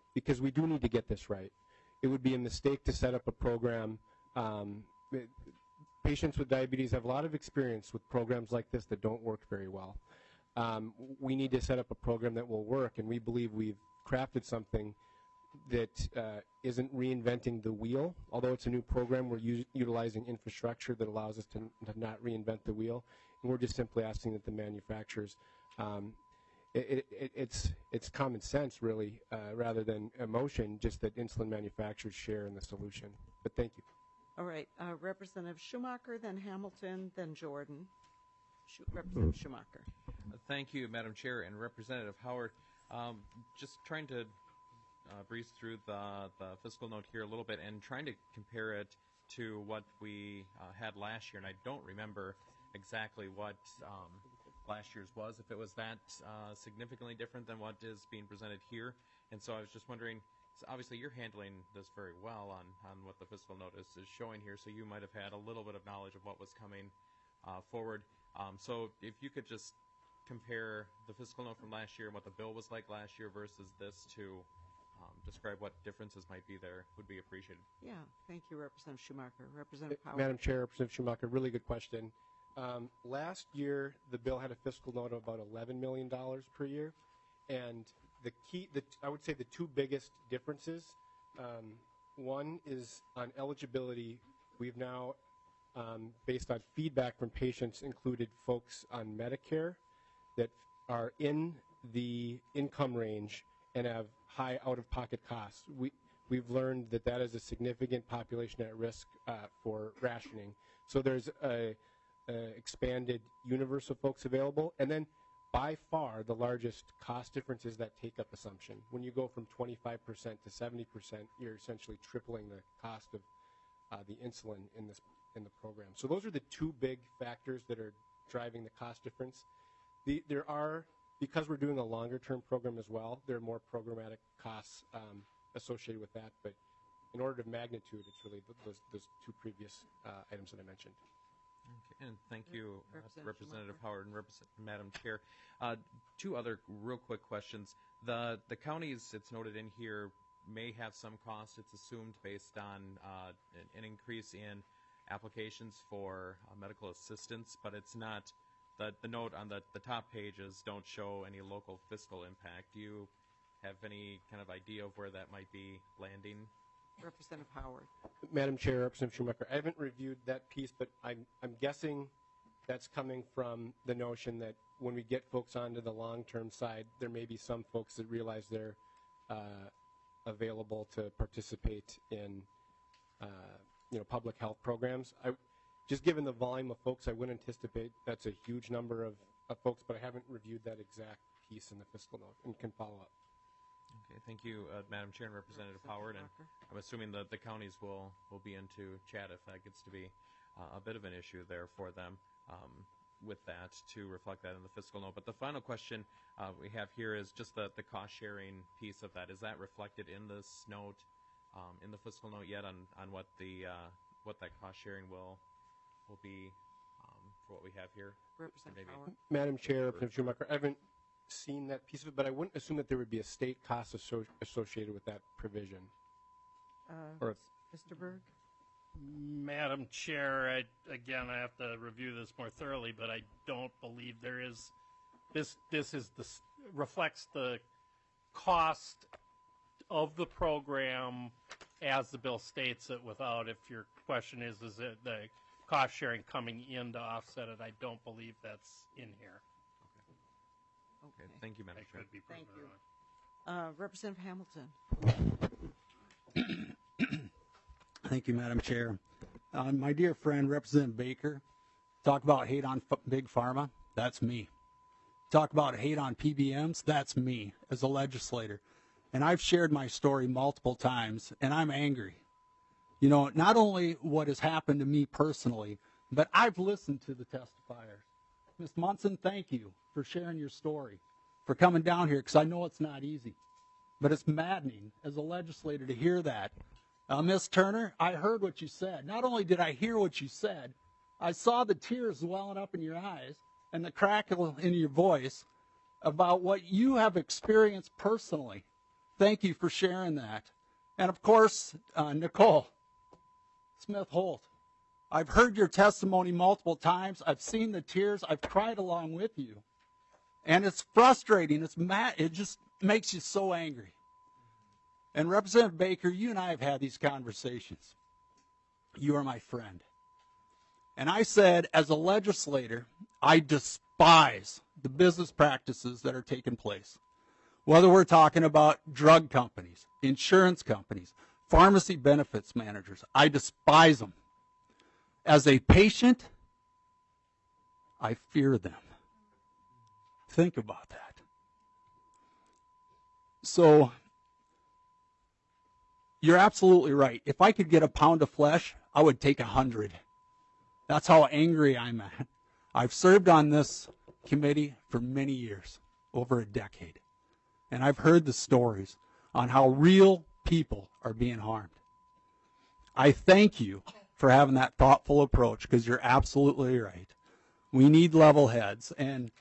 [SPEAKER 2] because we do need to get this right. It would be a mistake to set up a program. Um, it, patients with diabetes have a lot of experience with programs like this that don't work very well. Um, we need to set up a program that will work, and we believe we've crafted something that uh, isn't reinventing the wheel. Although it's a new program, we're u utilizing infrastructure that allows us to, to not reinvent the wheel, and we're just simply asking that the manufacturers, um, it, it, it's, it's common sense, really, uh, rather than emotion, just that insulin manufacturers share in the solution. But thank you.
[SPEAKER 1] All right, uh, Representative Schumacher, then Hamilton, then Jordan. Schu Representative Schumacher.
[SPEAKER 15] Uh, Thank you, Madam Chair and Representative Howard. Um, just trying to uh, breeze through the, the fiscal note here a little bit and trying to compare it to what we uh, had last year. And I don't remember exactly what um, last year's was, if it was that uh, significantly different than what is being presented here. And so I was just wondering, so obviously you're handling this very well on, on what the fiscal notice is showing here, so you might have had a little bit of knowledge of what was coming uh, forward. Um, so if you could just compare the fiscal note from last year and what the bill was like last year versus this to um, describe what differences might be there, would be appreciated.
[SPEAKER 1] Yeah, thank you, Representative Schumacher. Representative Howard.
[SPEAKER 2] Madam Chair, Representative Schumacher, really good question. Um, last year, the bill had a fiscal note of about eleven million dollars per year, and the key, the, I would say the two biggest differences, um, one is on eligibility. We've now, um, based on feedback from patients, included folks on Medicare that are in the income range and have high out-of-pocket costs. We, we've learned that that is a significant population at risk uh, for rationing. So there's a, a expanded universe of folks available. And then by far the largest cost difference is that take-up assumption. When you go from twenty-five percent to seventy percent, you're essentially tripling the cost of uh, the insulin in this in the program. So those are the two big factors that are driving the cost difference. The, there are, because we're doing a longer-term program as well, there are more programmatic costs um, associated with that. But in order of magnitude, it's really th those, those two previous uh, items that I mentioned.
[SPEAKER 15] Okay, and thank you, uh,
[SPEAKER 1] Representative
[SPEAKER 15] Representative
[SPEAKER 1] Schumacher.
[SPEAKER 15] Howard and Represent Madam Chair. Uh, two other real quick questions. The the counties, it's noted in here, may have some costs. It's assumed based on uh, an, an increase in applications for uh, medical assistance, but it's not. The, the note on the, the top pages don't show any local fiscal impact. Do you have any kind of idea of where that might be landing?
[SPEAKER 1] Representative Howard.
[SPEAKER 2] Madam Chair, Representative Schumacher, I haven't reviewed that piece, but I'm, I'm guessing that's coming from the notion that when we get folks onto the long-term side, there may be some folks that realize they're uh, available to participate in, uh, you know, public health programs. I, just given the volume of folks, I wouldn't anticipate that's a huge number of, of folks, but I haven't reviewed that exact piece in the fiscal note and can follow up.
[SPEAKER 15] Okay, thank you, uh, Madam Chair and Representative Howard. And I'm assuming that the counties will, will be into chat if that gets to be uh, a bit of an issue there for them um, with that, to reflect that in the fiscal note. But the final question uh, we have here is just the, the cost-sharing piece of that. Is that reflected in this note, um, in the fiscal note yet, on, on what the uh, what that cost-sharing will will be um, for what we have here?
[SPEAKER 1] Representative
[SPEAKER 15] Maybe-
[SPEAKER 1] Howard.
[SPEAKER 2] Madam Chair, Representative Schumacher, I haven't seen that piece of it, but I wouldn't assume that there would be a state cost asso associated with that provision.
[SPEAKER 1] Uh,
[SPEAKER 2] Or-
[SPEAKER 1] Mister Berg.
[SPEAKER 8] Madam Chair, I, again, I have to review this more thoroughly, but I don't believe there is. This this is the s- reflects the cost of the program as the bill states it. Without, if your question is, is it the cost sharing coming in to offset it? I don't believe that's in here.
[SPEAKER 15] Okay, thank you, Madam
[SPEAKER 8] I
[SPEAKER 15] Chair.
[SPEAKER 8] could be
[SPEAKER 1] Thank
[SPEAKER 8] proven
[SPEAKER 1] you.
[SPEAKER 8] wrong.
[SPEAKER 1] Uh, Representative Hamilton.
[SPEAKER 16] Thank you, Madam Chair. Uh, my dear friend, Representative Baker, talk about hate on f Big Pharma. That's me. Talk about hate on P B Ms. That's me as a legislator. And I've shared my story multiple times, and I'm angry. You know, not only what has happened to me personally, but I've listened to the testifiers. Miz Munson, thank you for sharing your story, for coming down here, because I know it's not easy. But it's maddening as a legislator to hear that. Uh, Miz Turner, I heard what you said. Not only did I hear what you said, I saw the tears welling up in your eyes and the crackle in your voice about what you have experienced personally thank you for sharing that. And of course, uh, Nicole Smith Holt, I've heard your testimony multiple times. I've seen the tears. I've cried along with you. And it's frustrating. It's mad. It just makes you so angry. And Representative Baker, you and I have had these conversations. You are my friend. And I said, as a legislator, I despise the business practices that are taking place. Whether we're talking about drug companies, insurance companies, pharmacy benefits managers, I despise them. As a patient, I fear them. Think about that. So, you're absolutely right. If I could get a pound of flesh, I would take a hundred. That's how angry I'm at. I've served on this committee for many years, over a decade. And I've heard the stories on how real people are being harmed. I thank you for having that thoughtful approach, because you're absolutely right. We need level heads. And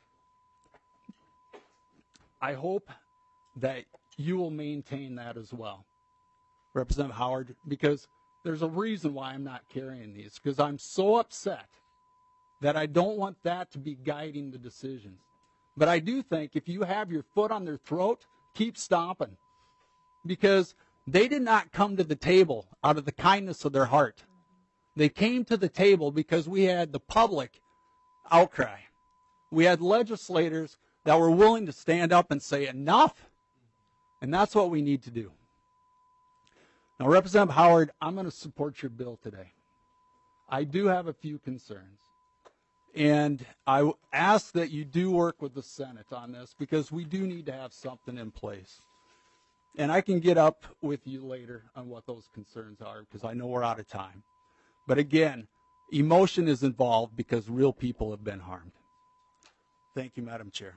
[SPEAKER 16] I hope that you will maintain that as well, Representative Howard, because there's a reason why I'm not carrying these, because I'm so upset that I don't want that to be guiding the decisions. But I do think if you have your foot on their throat, keep stomping, because they did not come to the table out of the kindness of their heart. They came to the table because we had the public outcry. We had legislators that were willing to stand up and say enough, and that's what we need to do. Now, Representative Howard, I'm going to support your bill today. I do have a few concerns. And I ask that you do work with the Senate on this, because we do need to have something in place. And I can get up with you later on what those concerns are, because I know we're out of time. But again, emotion is involved because real people have been harmed. Thank you, Madam Chair.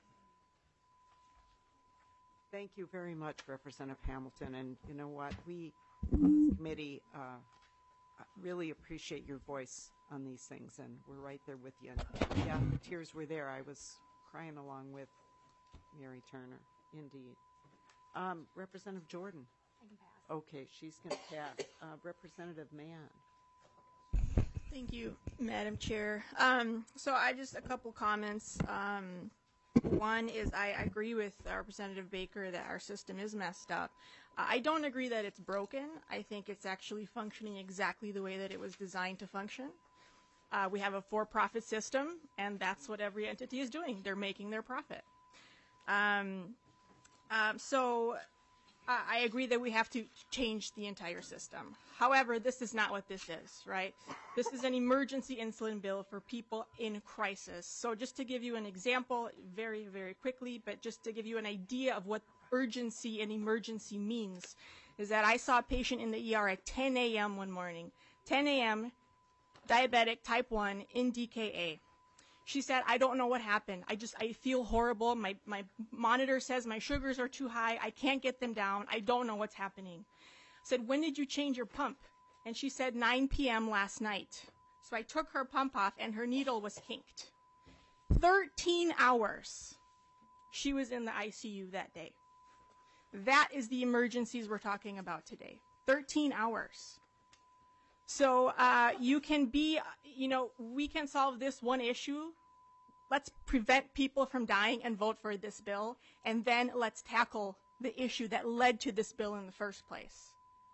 [SPEAKER 1] Thank you very much, Representative Hamilton. And you know what? We, this committee, uh, really appreciate your voice on these things, and we're right there with you. And yeah, the tears were there. I was crying along with Mary Turner, indeed. Um, Representative Jordan.
[SPEAKER 17] I can pass.
[SPEAKER 1] Okay, she's going to pass. Uh, Representative Mann.
[SPEAKER 17] Thank you, Madam Chair. Um, so I just a couple comments. Um, one is I agree with uh, Representative Baker that our system is messed up. Uh, I don't agree that it's broken. I think it's actually functioning exactly the way that it was designed to function. Uh, we have a for-profit system, and that's what every entity is doing. They're making their profit. Um, um, so uh, I agree that we have to change the entire system. However, this is not what this is, right? This is an emergency insulin bill for people in crisis. So just to give you an example, very, very quickly, but just to give you an idea of what urgency and emergency means, is that I saw a patient in the E R at ten a m one morning. ten a m, diabetic, type one, in D K A. She said, I don't know what happened. I just, I feel horrible. My, my monitor says my sugars are too high. I can't get them down. I don't know what's happening. I said, when did you change your pump? And she said, nine p m last night. So I took her pump off, and her needle was kinked. thirteen hours she was in the I C U that day. That is the emergencies we're talking about today. thirteen hours. So uh, you can be, you know, we can solve this one issue. Let's prevent people from dying and vote for this bill, and then let's tackle the issue that led to this bill in the first place.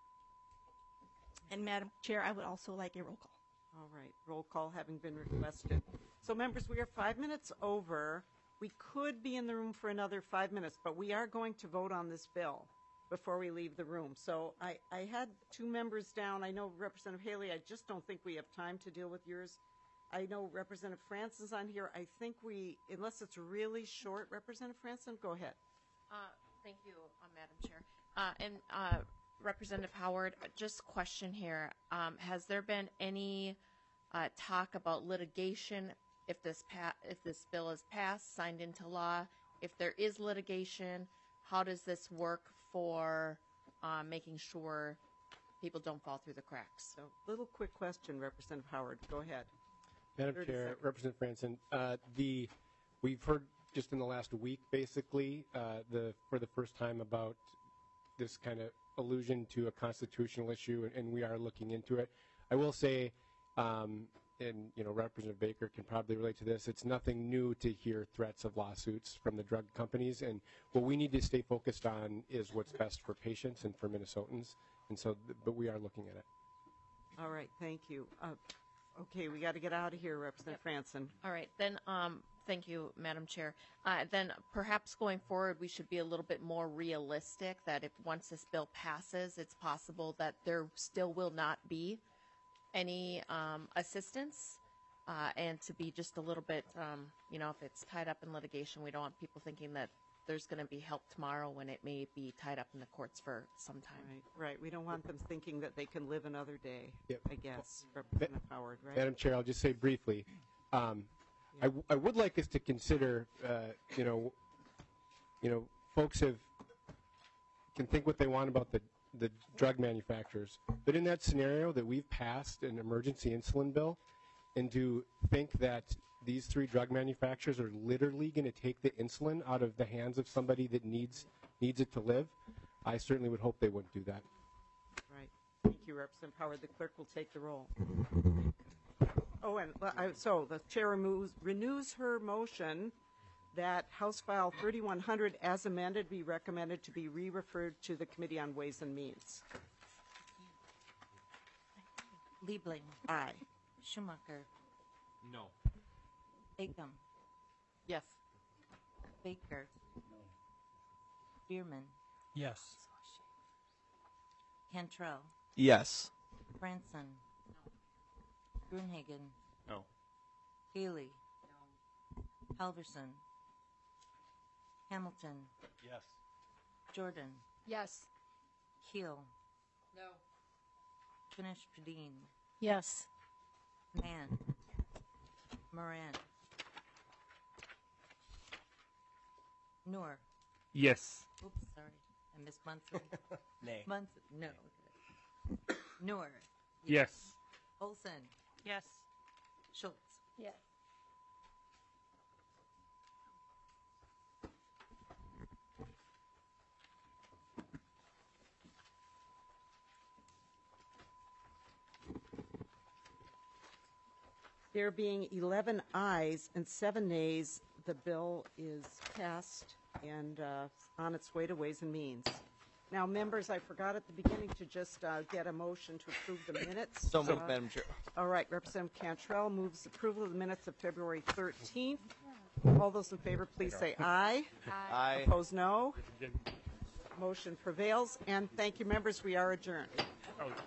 [SPEAKER 17] And Madam Chair, I would also like a roll call.
[SPEAKER 1] All right, roll call having been requested. So members, we are five minutes over. We could be in the room for another five minutes, but we are going to vote on this bill before we leave the room. So I, I had two members down. I know Representative Haley, I just don't think we have time to deal with yours. I know Representative Francis is on here. I think we, unless it's really short, Representative Francis, go ahead.
[SPEAKER 18] Uh, thank you, uh, Madam Chair. Uh, and uh, Representative Howard, just question here. Um, has there been any uh, talk about litigation if this pa- if this bill is passed, signed into law? If there is litigation, how does this work for uh, making sure people don't fall through the cracks?
[SPEAKER 1] So, little quick question, Representative Howard. Go ahead.
[SPEAKER 2] Madam Chair, Representative Franson, uh, the we've heard just in the last week, basically, uh, the for the first time about this kind of allusion to a constitutional issue, and, and we are looking into it. I will say, um, and you know, Representative Baker can probably relate to this. It's nothing new to hear threats of lawsuits from the drug companies, and what we need to stay focused on is what's best for patients and for Minnesotans. And so, but we are looking at it.
[SPEAKER 1] All right, thank you. Uh, okay, we got to get out of here, Representative Franson.
[SPEAKER 18] All right, then, um, thank you, Madam Chair. Uh, then perhaps going forward, we should be a little bit more realistic that if once this bill passes, it's possible that there still will not be any um, assistance, uh, and to be just a little bit, um, you know, if it's tied up in litigation, we don't want people thinking that there's going to be help tomorrow when it may be tied up in the courts for some time.
[SPEAKER 1] Right, right. We don't want them thinking that they can live another day,
[SPEAKER 2] Yep.
[SPEAKER 1] I guess, Representative Howard, right?
[SPEAKER 2] Madam Chair, I'll just say briefly, um, I, w- I would like us to consider, uh, you know, you know, folks have can think what they want about the the drug manufacturers, but in that scenario that we've passed an emergency insulin bill, and to think that these three drug manufacturers are literally going to take the insulin out of the hands of somebody that needs needs it to live, I certainly would hope they wouldn't do that.
[SPEAKER 1] Right. Thank you, Representative Howard. The clerk will take the roll. Oh, and uh, I, so the chair removes, renews her motion that House File thirty-one hundred as amended be recommended to be re-referred to the Committee on Ways and Means.
[SPEAKER 19] Liebling.
[SPEAKER 1] Aye.
[SPEAKER 19] Schumacher.
[SPEAKER 15] No.
[SPEAKER 19] Acom.
[SPEAKER 6] Yes.
[SPEAKER 19] Baker. Bierman.
[SPEAKER 14] Yes.
[SPEAKER 19] Cantrell.
[SPEAKER 10] Yes.
[SPEAKER 19] Branson. Grunhagen.
[SPEAKER 12] No.
[SPEAKER 19] Haley. Halverson. Hamilton.
[SPEAKER 14] Yes.
[SPEAKER 19] Jordan.
[SPEAKER 6] Yes.
[SPEAKER 19] Keel.
[SPEAKER 6] No.
[SPEAKER 19] Finish Pradine.
[SPEAKER 6] Yes.
[SPEAKER 19] Mann. Moran. Noor.
[SPEAKER 15] Yes.
[SPEAKER 19] Oops, sorry. I missed Munson.
[SPEAKER 9] Nay.
[SPEAKER 19] Munson. No. Noor.
[SPEAKER 15] Yes.
[SPEAKER 19] Olson.
[SPEAKER 6] Yes.
[SPEAKER 19] Schultz.
[SPEAKER 6] Yes.
[SPEAKER 1] There being eleven ayes and seven nays, the bill is passed and uh, on its way to Ways and Means. Now, members, I forgot at the beginning to just uh, get a motion to approve the minutes.
[SPEAKER 10] So moved,
[SPEAKER 1] Uh,
[SPEAKER 10] Madam Chair.
[SPEAKER 1] All right, Representative Cantrell moves approval of the minutes of February thirteenth. All those in favor, please say aye.
[SPEAKER 10] Aye. Aye.
[SPEAKER 1] Opposed, no. Motion prevails. And thank you, members. We are adjourned.